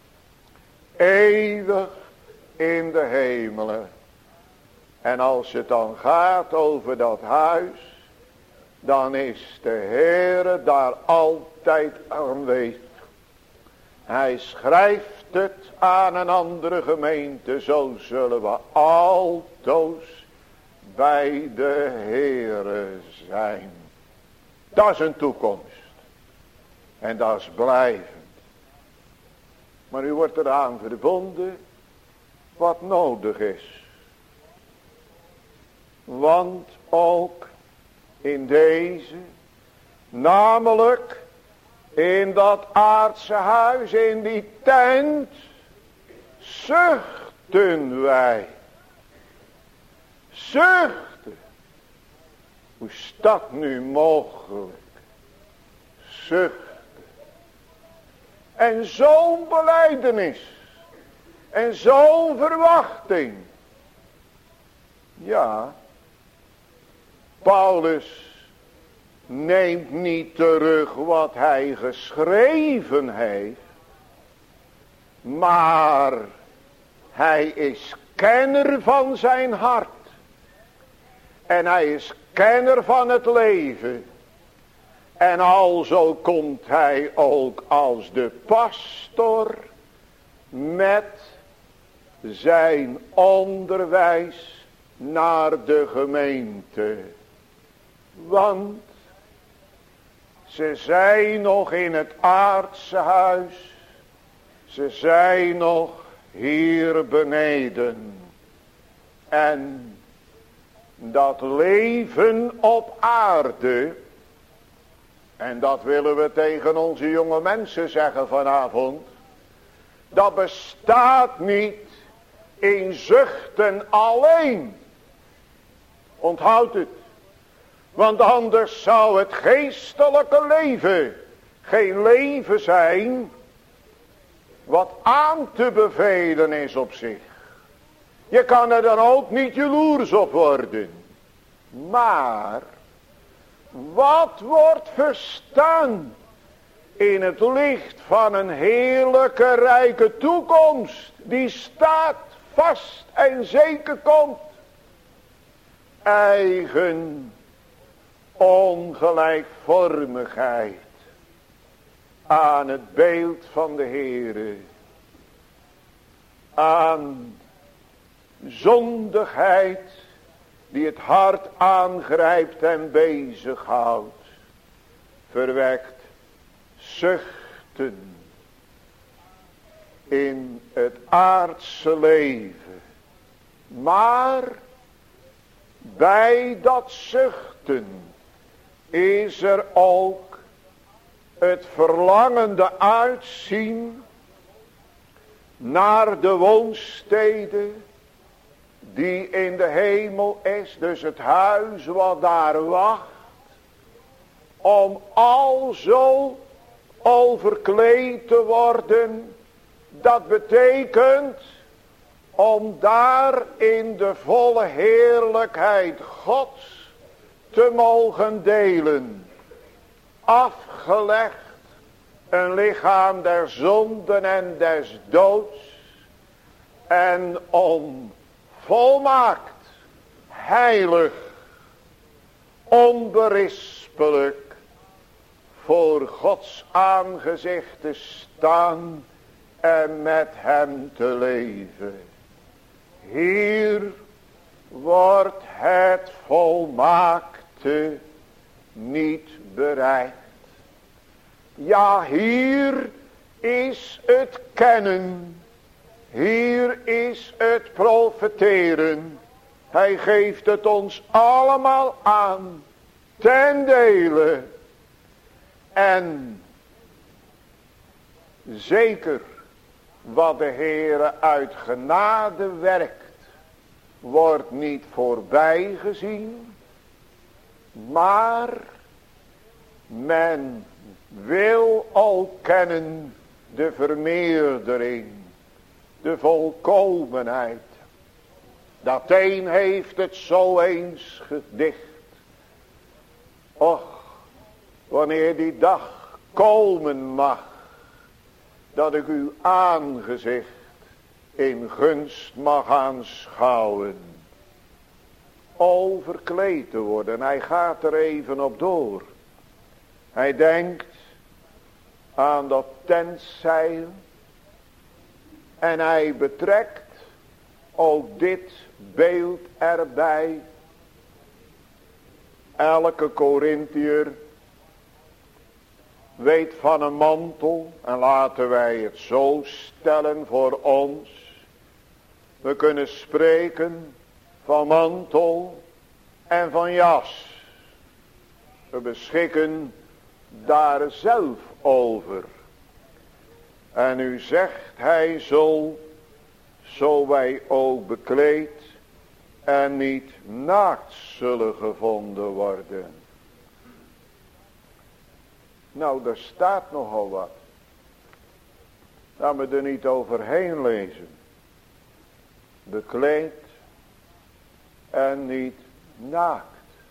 Speaker 1: Eeuwig in de hemelen. En als het dan gaat over dat huis, dan is de Heere daar altijd aanwezig. Hij schrijft het aan een andere gemeente, zo zullen we altoos bij de Heere zijn. Dat is een toekomst. En dat is blijvend. Maar u wordt eraan verbonden wat nodig is. Want ook in deze, namelijk in dat aardse huis, in die tent, zuchten wij. Zuchten. Hoe is dat nu mogelijk? Zuchten. En zo'n belijdenis. En zo'n verwachting. Ja. Paulus neemt niet terug wat hij geschreven heeft. Maar hij is kenner van zijn hart. En hij is kenner van het leven. En alzo komt hij ook als de pastor met zijn onderwijs naar de gemeente. Want ze zijn nog in het aardse huis. Ze zijn nog hier beneden. En dat leven op aarde. En dat willen we tegen onze jonge mensen zeggen vanavond. Dat bestaat niet in zuchten alleen. Onthoud het. Want anders zou het geestelijke leven geen leven zijn wat aan te bevelen is op zich. Je kan er dan ook niet jaloers op worden. Maar wat wordt verstaan in het licht van een heerlijke rijke toekomst die staat vast en zeker komt. Eigen ongelijkvormigheid aan het beeld van de Heere, aan zondigheid die het hart aangrijpt en bezighoudt, verwekt zuchten in het aardse leven. Maar bij dat zuchten is er ook het verlangende uitzien naar de woonstede die in de hemel is. Dus het huis wat daar wacht. Om alzo overkleed te worden. Dat betekent om daar in de volle heerlijkheid Gods te mogen delen. Afgelegd een lichaam der zonden en des doods. En om volmaakt, heilig, onberispelijk voor Gods aangezicht te staan en met hem te leven. Hier wordt het volmaakte niet bereikt. Ja, hier is het kennen. Hier is het profeteren. Hij geeft het ons allemaal aan. Ten dele. En zeker wat de Heere uit genade werkt, wordt niet voorbij gezien. Maar men wil ook kennen de vermeerdering, de volkomenheid. Dat een heeft het zo eens gedicht. Och, wanneer die dag komen mag, dat ik uw aangezicht in gunst mag aanschouwen. Overkleed te worden, hij gaat er even op door. Hij denkt aan dat tentzeil. En hij betrekt ook dit beeld erbij. Elke Korintiër weet van een mantel. En laten wij het zo stellen voor ons. We kunnen spreken van mantel en van jas. We beschikken daar zelf over. En u zegt, hij zal, zo wij ook bekleed en niet naakt zullen gevonden worden. Nou, daar staat nogal wat. Laten we er niet overheen lezen. Bekleed en niet naakt.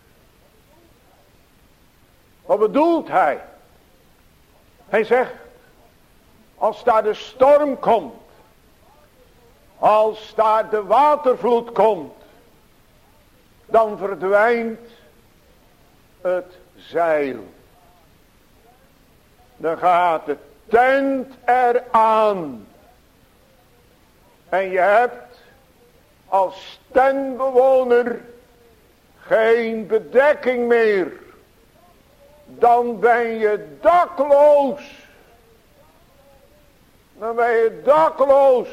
Speaker 1: Wat bedoelt hij? Hij zegt, als daar de storm komt, als daar de watervloed komt, dan verdwijnt het zeil. Dan gaat de tent eraan. En je hebt als tentbewoner geen bedekking meer. Dan ben je dakloos. Dan ben je dakloos.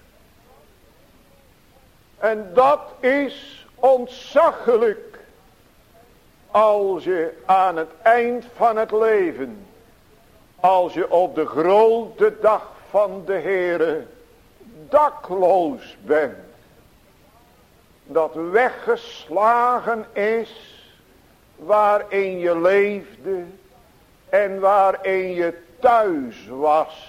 Speaker 1: En dat is ontzaglijk. Als je aan het eind van het leven, als je op de grote dag van de Heere dakloos bent. Dat weggeslagen is waarin je leefde en waarin je thuis was.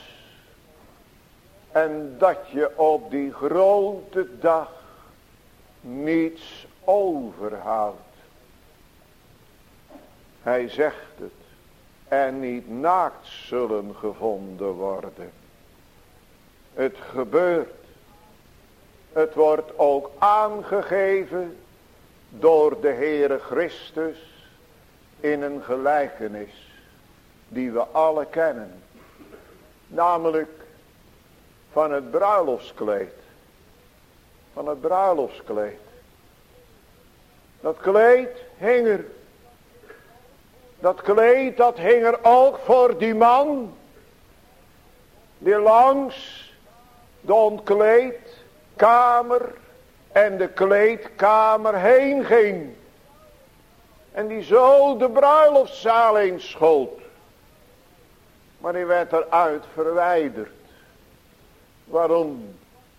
Speaker 1: En dat je op die grote dag niets overhoudt. Hij zegt het. En niet naakt zullen gevonden worden. Het gebeurt. Het wordt ook aangegeven door de Heere Christus in een gelijkenis die we alle kennen. Namelijk van het bruiloftskleed. Van het bruiloftskleed. Dat kleed hing er. Dat kleed dat hing er ook voor die man die langs de ontkleedkamer en de kleedkamer heen ging. En die zo de bruiloftszaal heen schoot. Maar die werd eruit verwijderd. Waarom?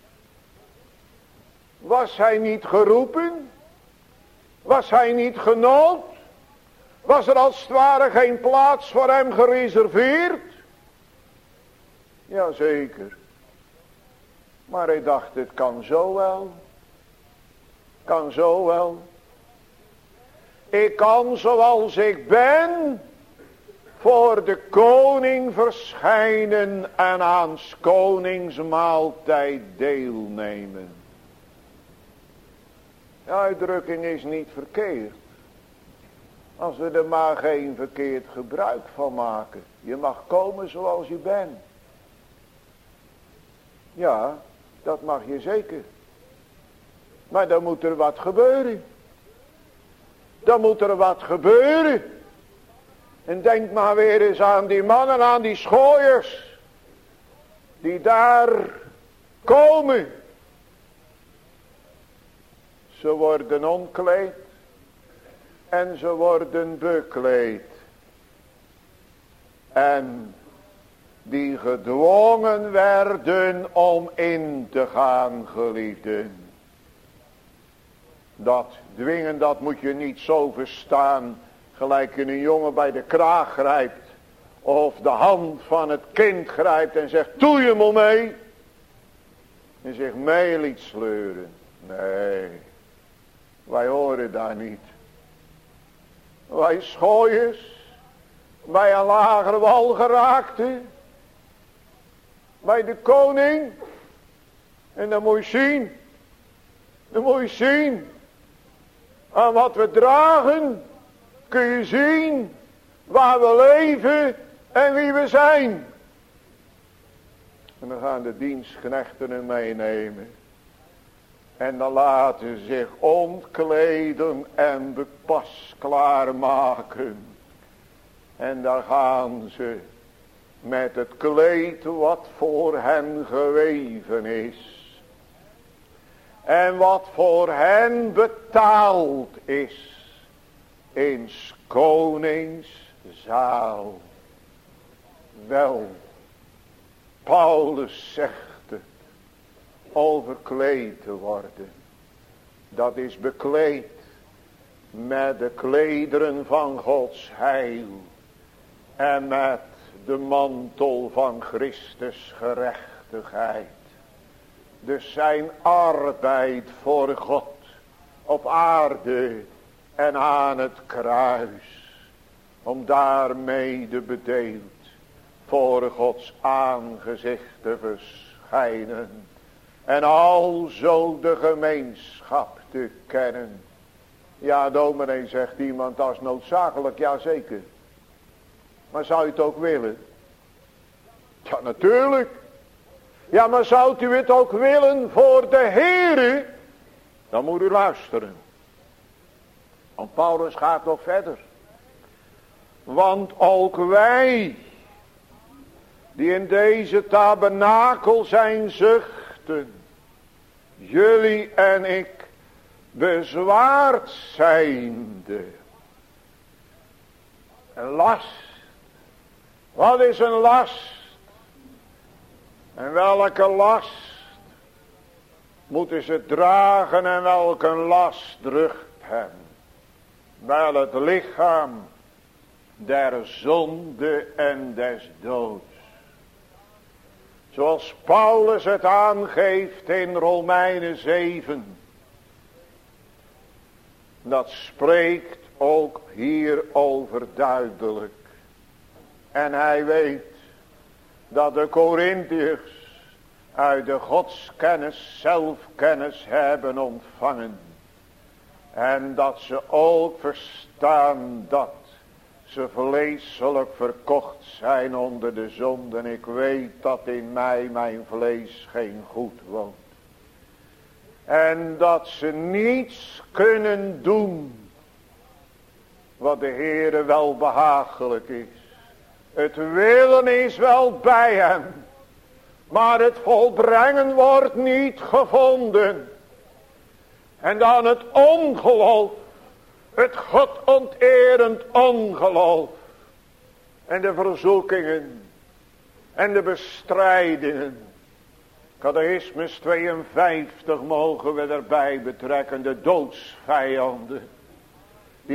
Speaker 1: Was hij niet geroepen? Was hij niet genood? Was er als het ware geen plaats voor hem gereserveerd? Jazeker. Maar hij dacht, het kan zo wel. Kan zo wel. Ik kan zoals ik ben voor de koning verschijnen en aan 's konings maaltijd deelnemen. De uitdrukking is niet verkeerd. Als we er maar geen verkeerd gebruik van maken. Je mag komen zoals je bent. Ja, dat mag je zeker. Maar dan moet er wat gebeuren. Dan moet er wat gebeuren. En denk maar weer eens aan die mannen, aan die schooiers. Die daar komen. Ze worden omkleed. En ze worden bekleed. En die gedwongen werden om in te gaan, geliefden. Dat dwingen, dat moet je niet zo verstaan. Gelijk je een jongen bij de kraag grijpt. Of de hand van het kind grijpt en zegt, doe je maar mee. En zich mee liet sleuren. Nee, wij horen daar niet. Wij schooiers, bij een lagere wal geraakte, bij de koning. En dan moet je zien, aan wat we dragen, kun je zien waar we leven en wie we zijn. En dan gaan de dienstknechten hem meenemen. En dan laten ze zich ontkleden en pas klaarmaken. En dan gaan ze met het kleed wat voor hen geweven is. En wat voor hen betaald is. In 's konings zaal. Wel, Paulus zegt het. Overkleed te worden. Dat is bekleed met de klederen van Gods heil. En met de mantel van Christus gerechtigheid. Dus zijn arbeid voor God op aarde en aan het kruis. Om daarmee bedeeld voor Gods aangezicht te verschijnen. En alzo de gemeenschap te kennen. Ja, dominee, zegt iemand, dat is noodzakelijk. Ja, zeker. Maar zou u het ook willen? Ja, natuurlijk. Ja, maar zou u het ook willen voor de Heere? Dan moet u luisteren. Want Paulus gaat nog verder. Want ook wij, die in deze tabernakel zijn zuchten, jullie en ik, bezwaard zijnde. Een last. Wat is een last? En welke last moeten ze dragen en welke last drugt hen? Wel het lichaam der zonde en des doods. Zoals Paulus het aangeeft in Romeinen 7. Dat spreekt ook hierover duidelijk. En hij weet dat de Korintiërs uit de godskennis zelfkennis hebben ontvangen. En dat ze ook verstaan dat ze vleeselijk verkocht zijn onder de zonde. En ik weet dat in mij mijn vlees geen goed woont. En dat ze niets kunnen doen wat de Heere wel behagelijk is. Het willen is wel bij hem. Maar het volbrengen wordt niet gevonden. En dan het ongeloof. Het godonterend ongeloof. En de verzoekingen. En de bestrijdingen. Catechismus 52 mogen we erbij betrekken. De doodsvijanden. Die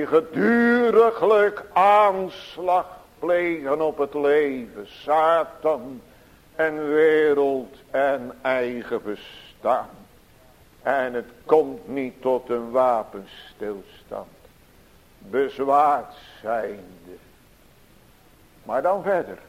Speaker 1: geduriglijk aanslag plegen op het leven. Satan en wereld en eigen bestaan. En het komt niet tot een wapenstilstand. Bezwaard zijnde. Maar dan verder.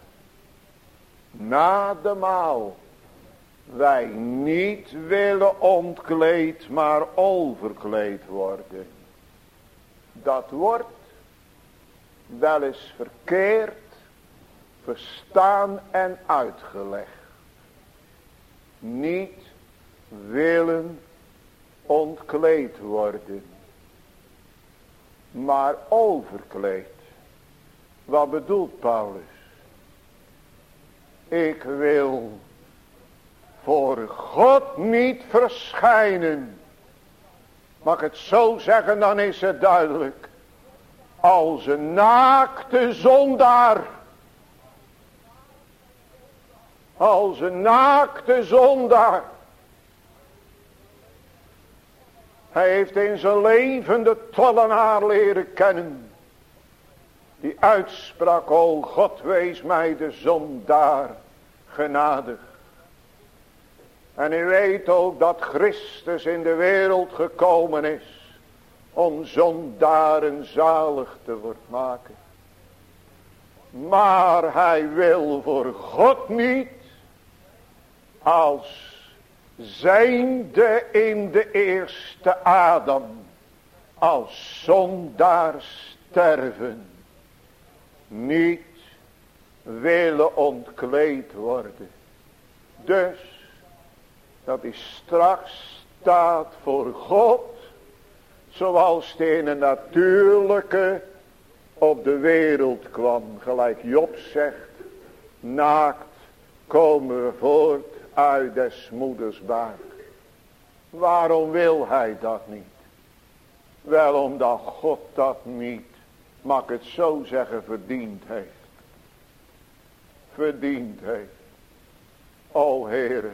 Speaker 1: Na de maal. Wij niet willen ontkleed maar overkleed worden. Dat wordt wel eens verkeerd verstaan en uitgelegd. Niet willen ontkleed worden, maar overkleed. Wat bedoelt Paulus? Ik wil voor God niet verschijnen. Mag ik het zo zeggen, dan is het duidelijk. Als een naakte zondaar. Als een naakte zondaar. Hij heeft in zijn leven de tollenaar leren kennen. Die uitsprak, o God, wees mij de zondaar genadig. En u weet ook dat Christus in de wereld gekomen is om zondaren zalig te maken. Maar hij wil voor God niet als zijnde in de eerste Adam als zondaar sterven. Niet willen ontkleed worden. Dus dat hij straks staat voor God. Zoals hij in een natuurlijke op de wereld kwam. Gelijk Job zegt. Naakt komen we voort uit des moeders buik. Waarom wil hij dat niet? Wel omdat God dat niet, mag ik het zo zeggen, verdiend heeft. Verdiend heeft. O Heere.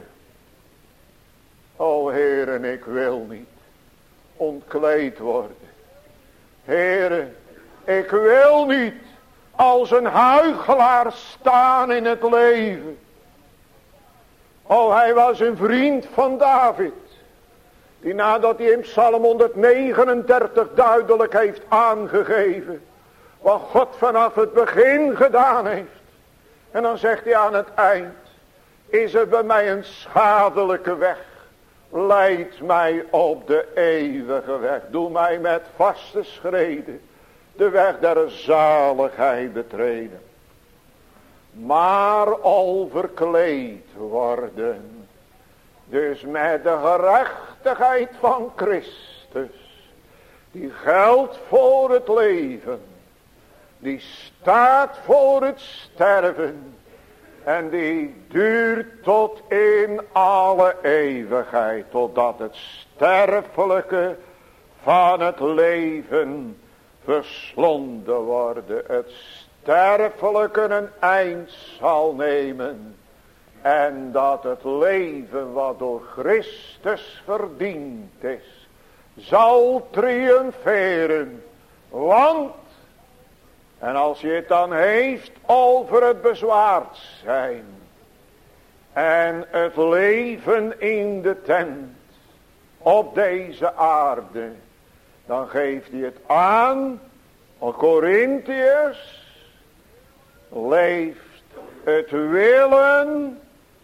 Speaker 1: O Heere, ik wil niet ontkleed worden. Heere, ik wil niet als een huichelaar staan in het leven. O, hij was een vriend van David. Die nadat hij in Psalm 139 duidelijk heeft aangegeven. Wat God vanaf het begin gedaan heeft. En dan zegt hij aan het eind. Is er bij mij een schadelijke weg. Leid mij op de eeuwige weg. Doe mij met vaste schreden de weg der zaligheid betreden. Maar overkleed worden. Dus met de gerechtigheid van Christus. Die geldt voor het leven. Die staat voor het sterven. En die duurt tot in alle eeuwigheid. Totdat het sterfelijke van het leven verslonden worden. Het sterfelijke een eind zal nemen. En dat het leven wat door Christus verdiend is. Zal triomferen. Want. En als je het dan heeft over het bezwaard zijn. En het leven in de tent. Op deze aarde. Dan geeft hij het aan. Corinthiërs. Leeft het willen.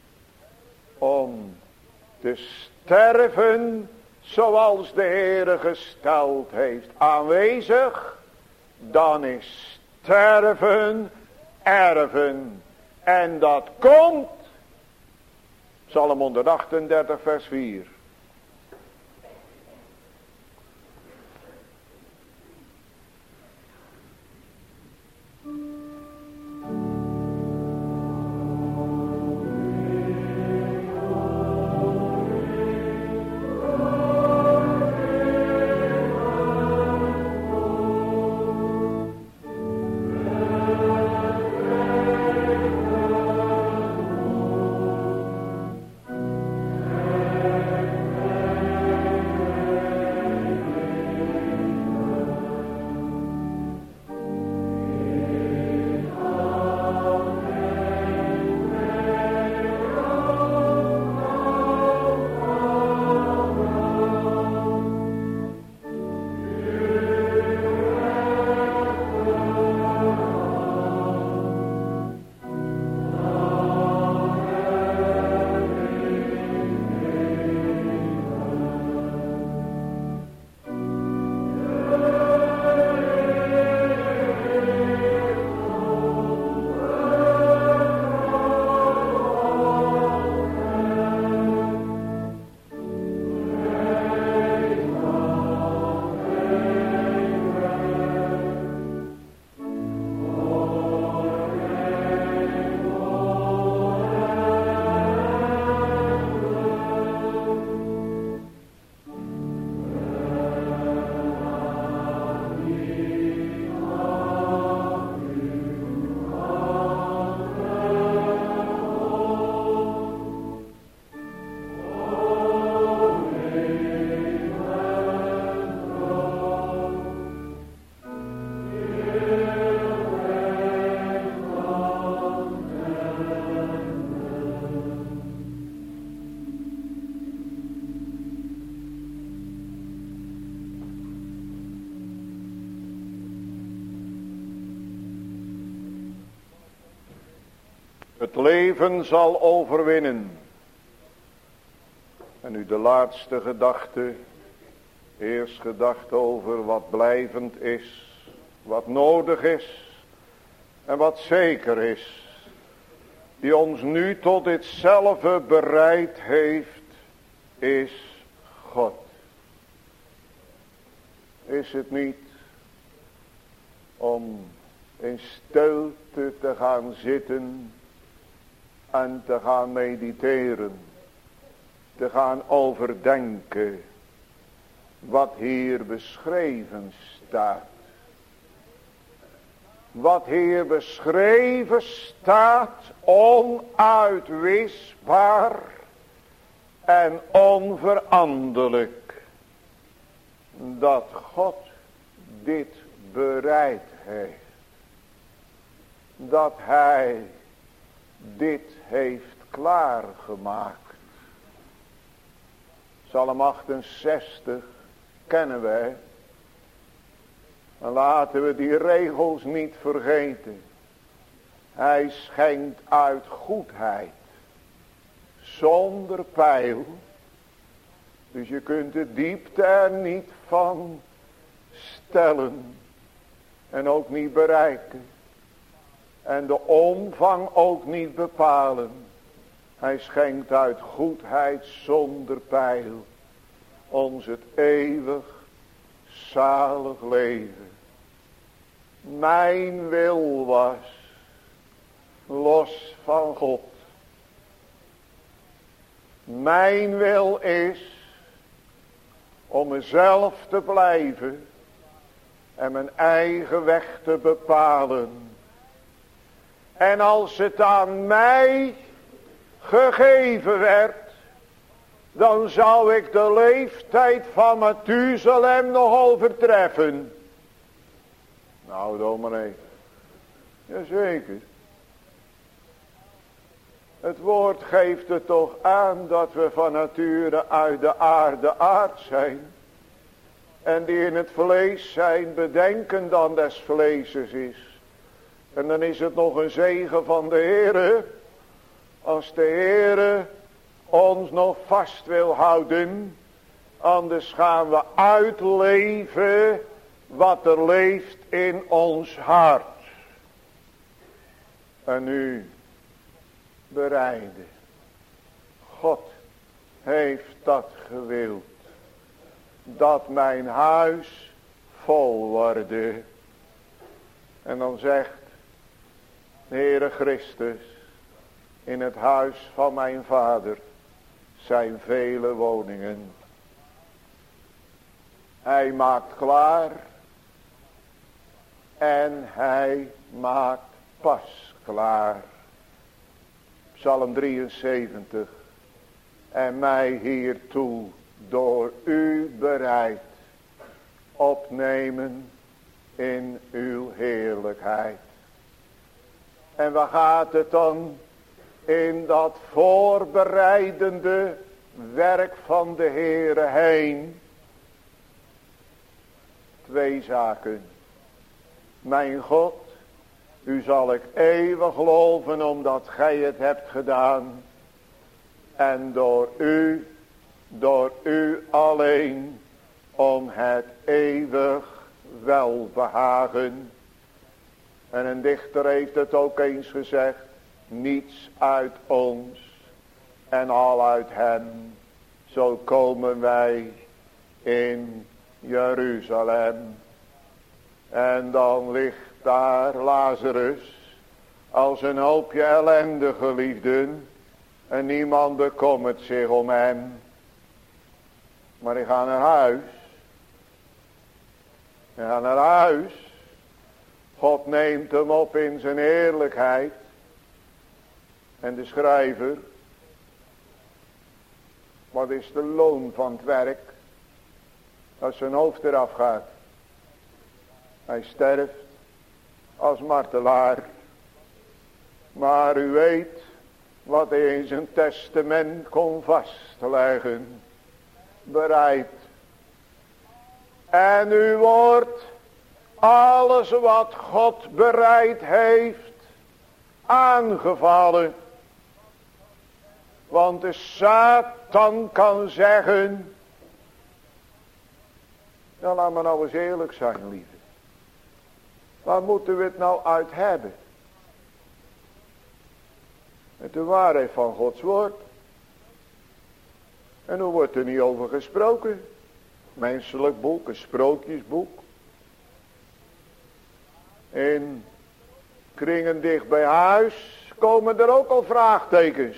Speaker 1: Om te sterven. Zoals de Heere gesteld heeft aanwezig. Dan is sterven, erven. En dat komt. Psalm 138 vers 4. Het leven zal overwinnen. En nu de laatste gedachte. Eerst gedachte over wat blijvend is. Wat nodig is. En wat zeker is. Die ons nu tot ditzelfde bereid heeft. Is God. Is het niet om in stilte te gaan zitten en te gaan mediteren, te gaan overdenken wat hier beschreven staat. Wat hier beschreven staat, onuitwisbaar en onveranderlijk, dat God dit bereid heeft. Dat hij dit heeft klaargemaakt. Psalm 68 kennen wij. En laten we die regels niet vergeten. Hij schenkt uit goedheid. Zonder peil. Dus je kunt de diepte er niet van stellen. En ook niet bereiken. En de omvang ook niet bepalen. Hij schenkt uit goedheid zonder peil. Ons het eeuwig zalig leven. Mijn wil was los van God. Mijn wil is om mezelf te blijven en mijn eigen weg te bepalen. En als het aan mij gegeven werd, dan zou ik de leeftijd van Methuselem nog overtreffen. Nou, dominee. Jazeker. Het woord geeft het toch aan dat we van nature uit de aard zijn. En die in het vlees zijn, bedenken dan des vleeses is. En dan is het nog een zegen van de Heere. Als de Heere ons nog vast wil houden. Anders gaan we uitleven wat er leeft in ons hart. En nu bereiden. God heeft dat gewild. Dat mijn huis vol worden. En dan zegt de Heere Christus. In het huis van mijn vader zijn vele woningen. Hij maakt klaar. En hij maakt pas klaar. Psalm 73. En mij hiertoe door u bereid opnemen in uw heerlijkheid. En waar gaat het dan in dat voorbereidende werk van de Heere heen? Twee zaken. Mijn God, u zal ik eeuwig loven omdat gij het hebt gedaan. En door u alleen, om het eeuwig welbehagen. En een dichter heeft het ook eens gezegd. Niets uit ons en al uit hem. Zo komen wij in Jeruzalem. En dan ligt daar Lazarus als een hoopje ellende geliefden. En niemand bekommert zich om hem. Maar die gaan naar huis. Die gaan naar huis. God neemt hem op in zijn heerlijkheid. En de schrijver. Wat is de loon van het werk? Als zijn hoofd eraf gaat. Hij sterft als martelaar. Maar u weet wat hij in zijn testament kon vastleggen. Bereid. En u wordt alles wat God bereid heeft aangevallen. Want de Satan kan zeggen. Nou, laat me nou eens eerlijk zijn, lieve. Waar moeten we het nou uit hebben? Met de waarheid van Gods woord. En hoe wordt er niet over gesproken? Menselijk boek, een sprookjesboek. In kringen dicht bij huis komen er ook al vraagtekens.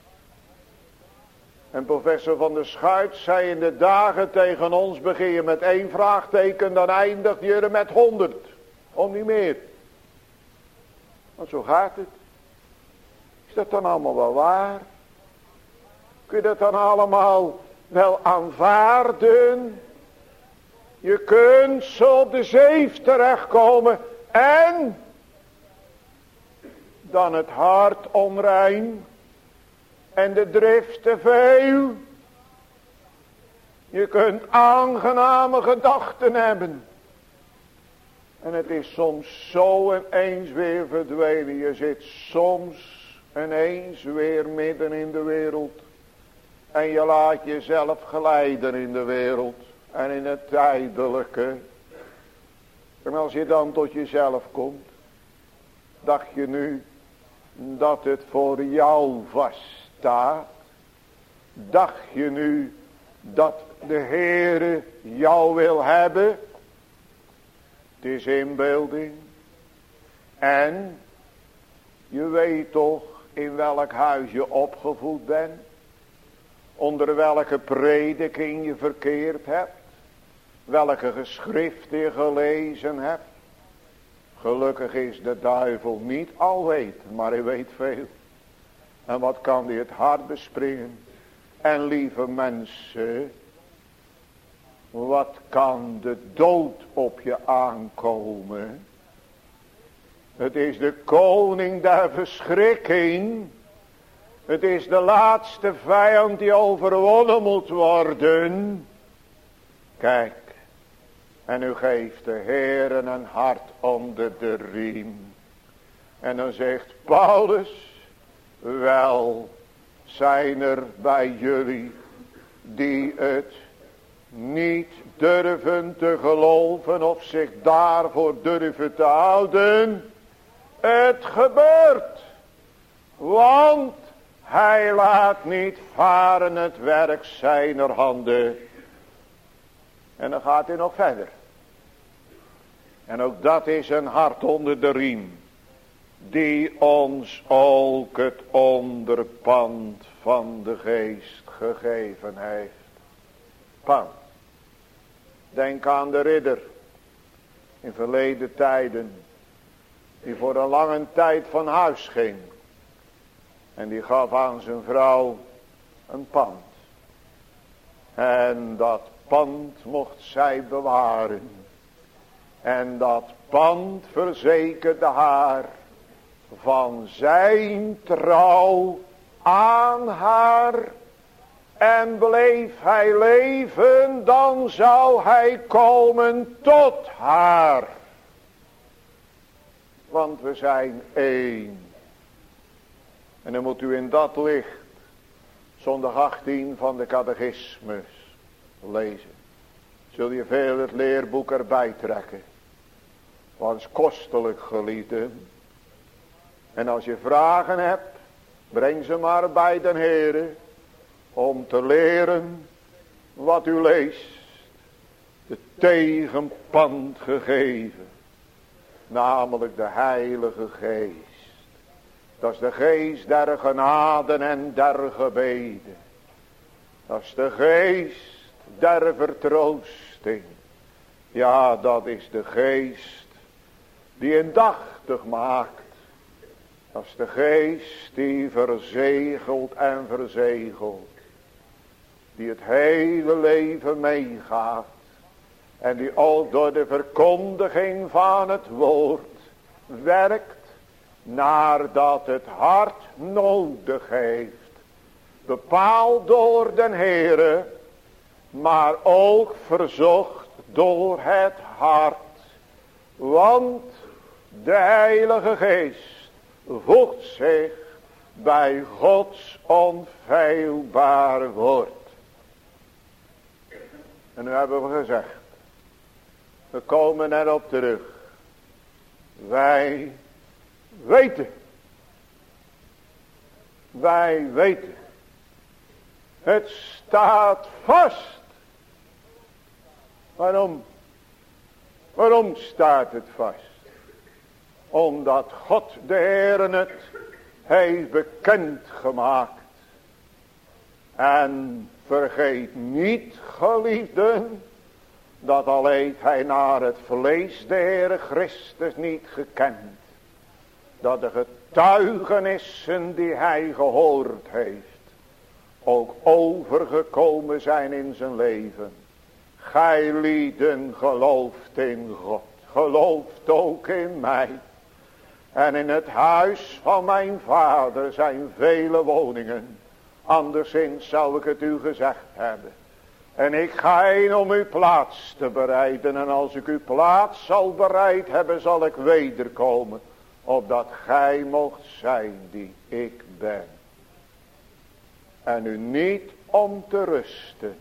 Speaker 1: En professor Van der Schuit zei in de dagen tegen ons, begin je met 1 vraagteken, dan eindig je er met 100. Om niet meer. Want zo gaat het. Is dat dan allemaal wel waar? Kun je dat dan allemaal wel aanvaarden? Je kunt zo op de zeef terechtkomen en dan het hart onrein en de drift te veel. Je kunt aangename gedachten hebben. En het is soms zo ineens weer verdwenen. Je zit soms ineens weer midden in de wereld. En je laat jezelf glijden in de wereld. En in het tijdelijke. En als je dan tot jezelf komt. Dacht je nu dat het voor jou vaststaat? Dacht je nu dat de Heere jou wil hebben? Het is inbeelding. En je weet toch in welk huis je opgevoed bent. Onder welke prediking je verkeerd hebt. Welke geschriften je gelezen hebt. Gelukkig is de duivel niet alwetend, maar hij weet veel. En wat kan hij het hart bespringen. En lieve mensen, wat kan de dood op je aankomen? Het is de koning der verschrikking. Het is de laatste vijand die overwonnen moet worden. Kijk, en u geeft de Heere een hart onder de riem. En dan zegt Paulus, wel zijn er bij jullie die het niet durven te geloven of zich daarvoor durven te houden. Het gebeurt, want hij laat niet varen het werk zijner handen. En dan gaat hij nog verder. En ook dat is een hart onder de riem. Die ons ook het onderpand van de geest gegeven heeft. Pand. Denk aan de ridder. In verleden tijden. Die voor een lange tijd van huis ging. En die gaf aan zijn vrouw een pand. En dat pand mocht zij bewaren. En dat pand verzekerde haar van zijn trouw aan haar. En bleef hij leven, dan zou hij komen tot haar. Want we zijn één. En dan moet u in dat licht zondag 18 van de catechismus lezen. Zul je veel het leerboek erbij trekken. Want kostelijk gelieden. En als je vragen hebt, breng ze maar bij den Heere. Om te leren wat u leest. De tegenpand gegeven. Namelijk de Heilige Geest. Dat is de geest der genaden en der gebeden. Dat is de geest der vertroosting. Ja, dat is de geest die indachtig maakt. Dat is de geest die verzegelt en verzegelt. Die het hele leven meegaat. En die ook door de verkondiging van het woord werkt. Nadat het hart nodig heeft. Bepaald door den Heere. Maar ook verzocht door het hart. Want de Heilige Geest voegt zich bij Gods onfeilbaar woord. En nu hebben we gezegd, we komen erop terug. Wij weten. Wij weten. Het staat vast. Waarom? Waarom staat het vast? Omdat God de Heere het heeft bekendgemaakt. En vergeet niet, geliefden, dat al heeft hij naar het vlees de Heere Christus niet gekend, dat de getuigenissen die hij gehoord heeft ook overgekomen zijn in zijn leven. Gij lieden gelooft in God, gelooft ook in mij. En in het huis van mijn vader zijn vele woningen. Anderszins zou ik het u gezegd hebben. En ik ga heen om uw plaats te bereiden. En als ik uw plaats zal bereid hebben, zal ik wederkomen. Opdat gij mocht zijn die ik ben. En u niet om te rusten.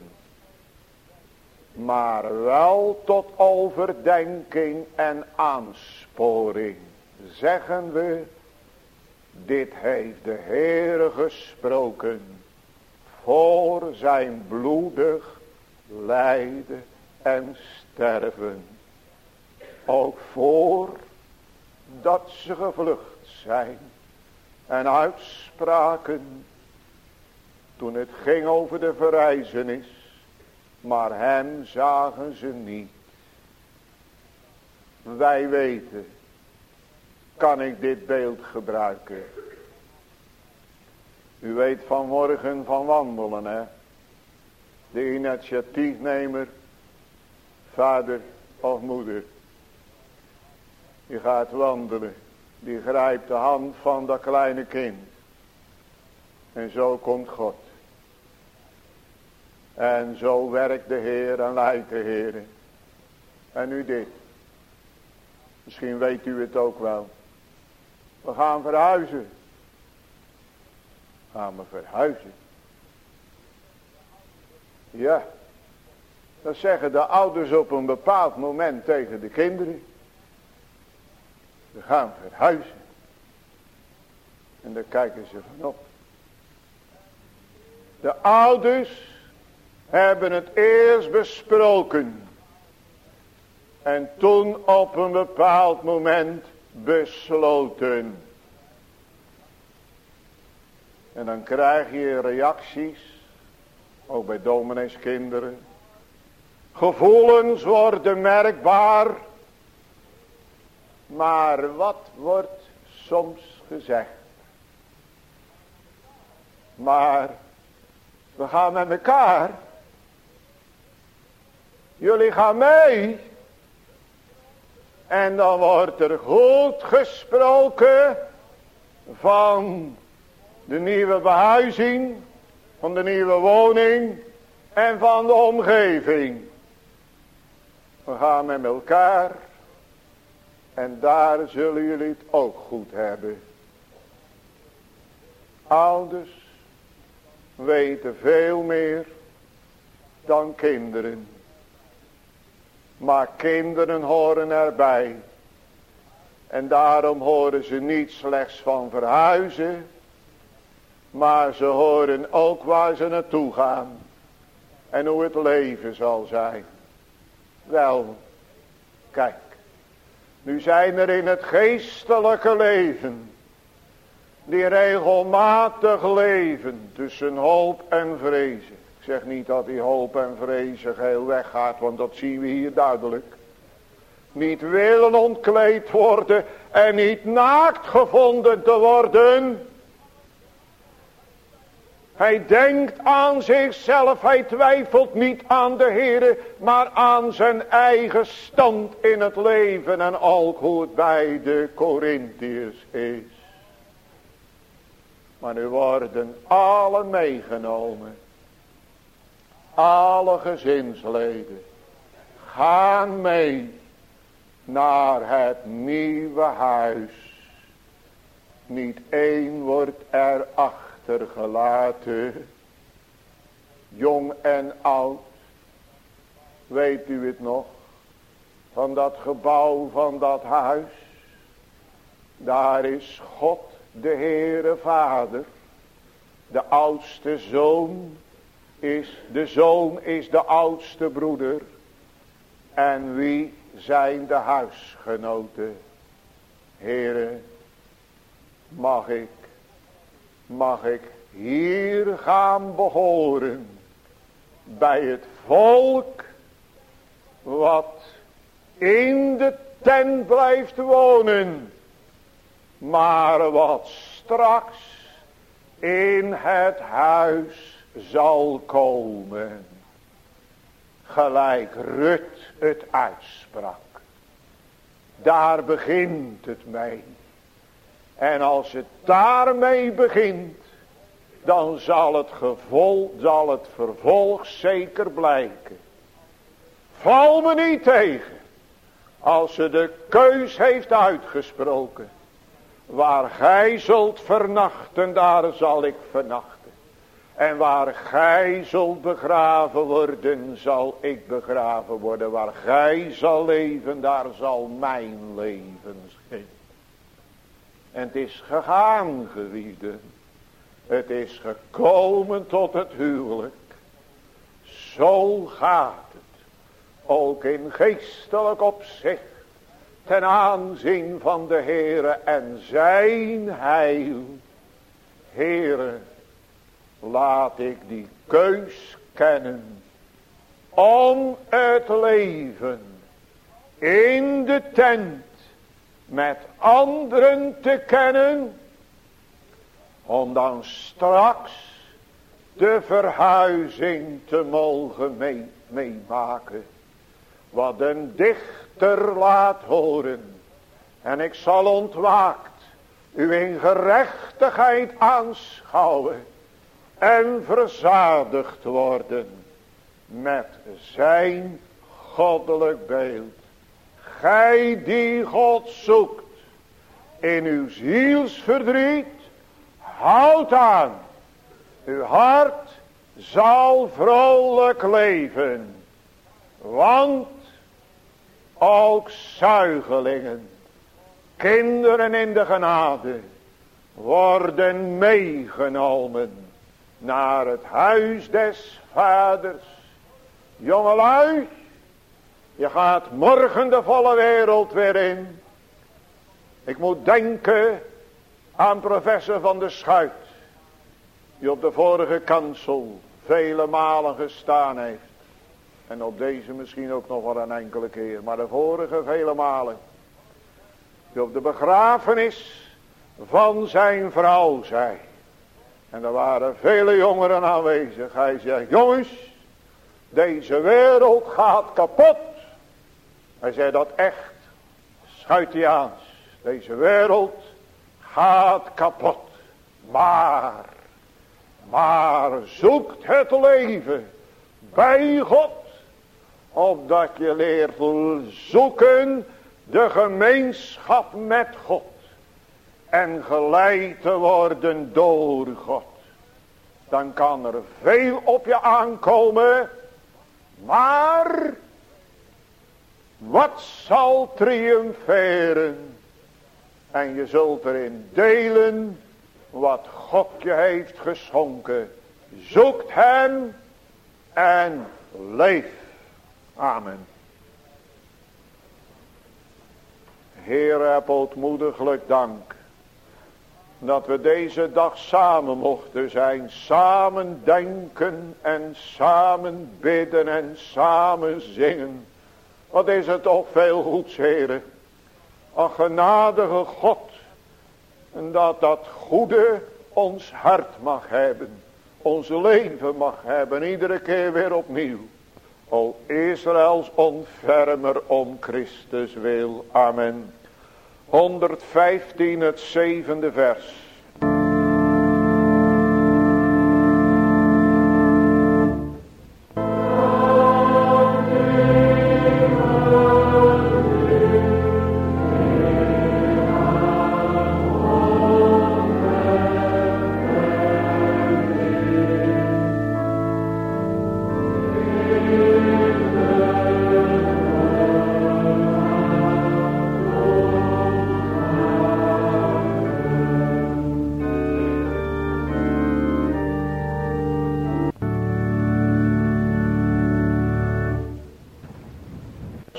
Speaker 1: Maar wel tot overdenking en aansporing. Zeggen we, dit heeft de Heere gesproken. Voor zijn bloedig lijden en sterven. Ook voor dat ze gevlucht zijn. En uitspraken. Toen het ging over de verrijzenis. Maar hem zagen ze niet. Wij weten. Kan ik dit beeld gebruiken? U weet vanmorgen van wandelen, hè? De initiatiefnemer, vader of moeder. Die gaat wandelen. Die grijpt de hand van dat kleine kind. En zo komt God. En zo werkt de Heer en leidt de Heer. En nu dit. Misschien weet u het ook wel. We gaan verhuizen. Gaan we verhuizen? Ja. Dat zeggen de ouders op een bepaald moment tegen de kinderen. We gaan verhuizen. En daar kijken ze van op. De ouders hebben het eerst besproken. En toen op een bepaald moment besloten. En dan krijg je reacties. Ook bij domineeskinderen. Gevoelens worden merkbaar. Maar wat wordt soms gezegd? Maar we gaan met elkaar. Jullie gaan mee. En dan wordt er goed gesproken van de nieuwe behuizing, van de nieuwe woning en van de omgeving. We gaan met elkaar en daar zullen jullie het ook goed hebben. Ouders weten veel meer dan kinderen. Maar kinderen horen erbij. En daarom horen ze niet slechts van verhuizen. Maar ze horen ook waar ze naartoe gaan. En hoe het leven zal zijn. Wel, kijk. Nu zijn er in het geestelijke leven. Die regelmatig leven tussen hoop en vrezen. Ik zeg niet dat die hoop en vrezen geheel weggaat, want dat zien we hier duidelijk. Niet willen ontkleed worden en niet naakt gevonden te worden. Hij denkt aan zichzelf, hij twijfelt niet aan de Heere, maar aan zijn eigen stand in het leven en ook hoe het bij de Korintiërs is. Maar nu worden alle meegenomen. Alle gezinsleden gaan mee naar het nieuwe huis. Niet één wordt er achtergelaten. Jong en oud. Weet u het nog? Van dat gebouw, van dat huis. Daar is God, de Heere Vader. De oudste zoon is de oudste broeder. En wie zijn de huisgenoten? Heere, mag ik hier gaan behoren bij het volk wat in de tent blijft wonen, maar wat straks in het huis zal komen, gelijk Rut het uitsprak. Daar begint het mee. En als het daarmee begint, dan zal het vervolg zeker blijken. Val me niet tegen, als ze de keus heeft uitgesproken. Waar gij zult vernachten, daar zal ik vernachten. En waar gij zult begraven worden, zal ik begraven worden. Waar gij zal leven, daar zal mijn leven zijn. En het is gegaan, geliefden. Het is gekomen tot het huwelijk. Zo gaat het. Ook in geestelijk opzicht. Ten aanzien van de Heere en zijn heil. Heere, laat ik die keus kennen. Om het leven in de tent met anderen te kennen. Om dan straks de verhuizing te mogen meemaken. Wat een dichter laat horen. En ik zal ontwaakt u in gerechtigheid aanschouwen. En verzadigd worden met zijn goddelijk beeld. Gij die God zoekt in uw zielsverdriet, houd aan. Uw hart zal vrolijk leven. Want ook zuigelingen, kinderen in de genade, worden meegenomen naar het huis des vaders. Jongelui, je gaat morgen de volle wereld weer in. Ik moet denken aan professor Van der Schuit, die op de vorige kansel vele malen gestaan heeft. En op deze misschien ook nog wel een enkele keer, maar de vorige vele malen. Die op de begrafenis van zijn vrouw zei. En er waren vele jongeren aanwezig. Hij zegt, jongens, deze wereld gaat kapot. Hij zei dat echt, Schuitiaans. Deze wereld gaat kapot. Maar zoekt het leven bij God. Opdat je leert zoeken de gemeenschap met God. En geleid te worden door God. Dan kan er veel op je aankomen. Maar wat zal triomferen? En je zult erin delen wat God je heeft geschonken. Zoekt hem en leef. Amen. Heer, heb ootmoediglijk dank. Dat we deze dag samen mochten zijn. Samen denken en samen bidden en samen zingen. Wat is het toch veel goeds, Heere. Ach, genadige God. En dat goede ons hart mag hebben. Ons leven mag hebben. Iedere keer weer opnieuw. O Israëls ontfermer om Christus wil. Amen. 115 het 7e vers.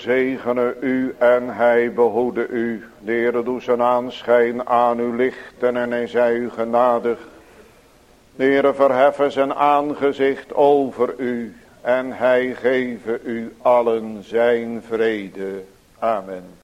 Speaker 1: zegene u en hij behoede u. De Heere doe zijn aanschijn aan u lichten en hij zij u genadig. De Heere verheffen zijn aangezicht over u en hij geven u allen zijn vrede. Amen.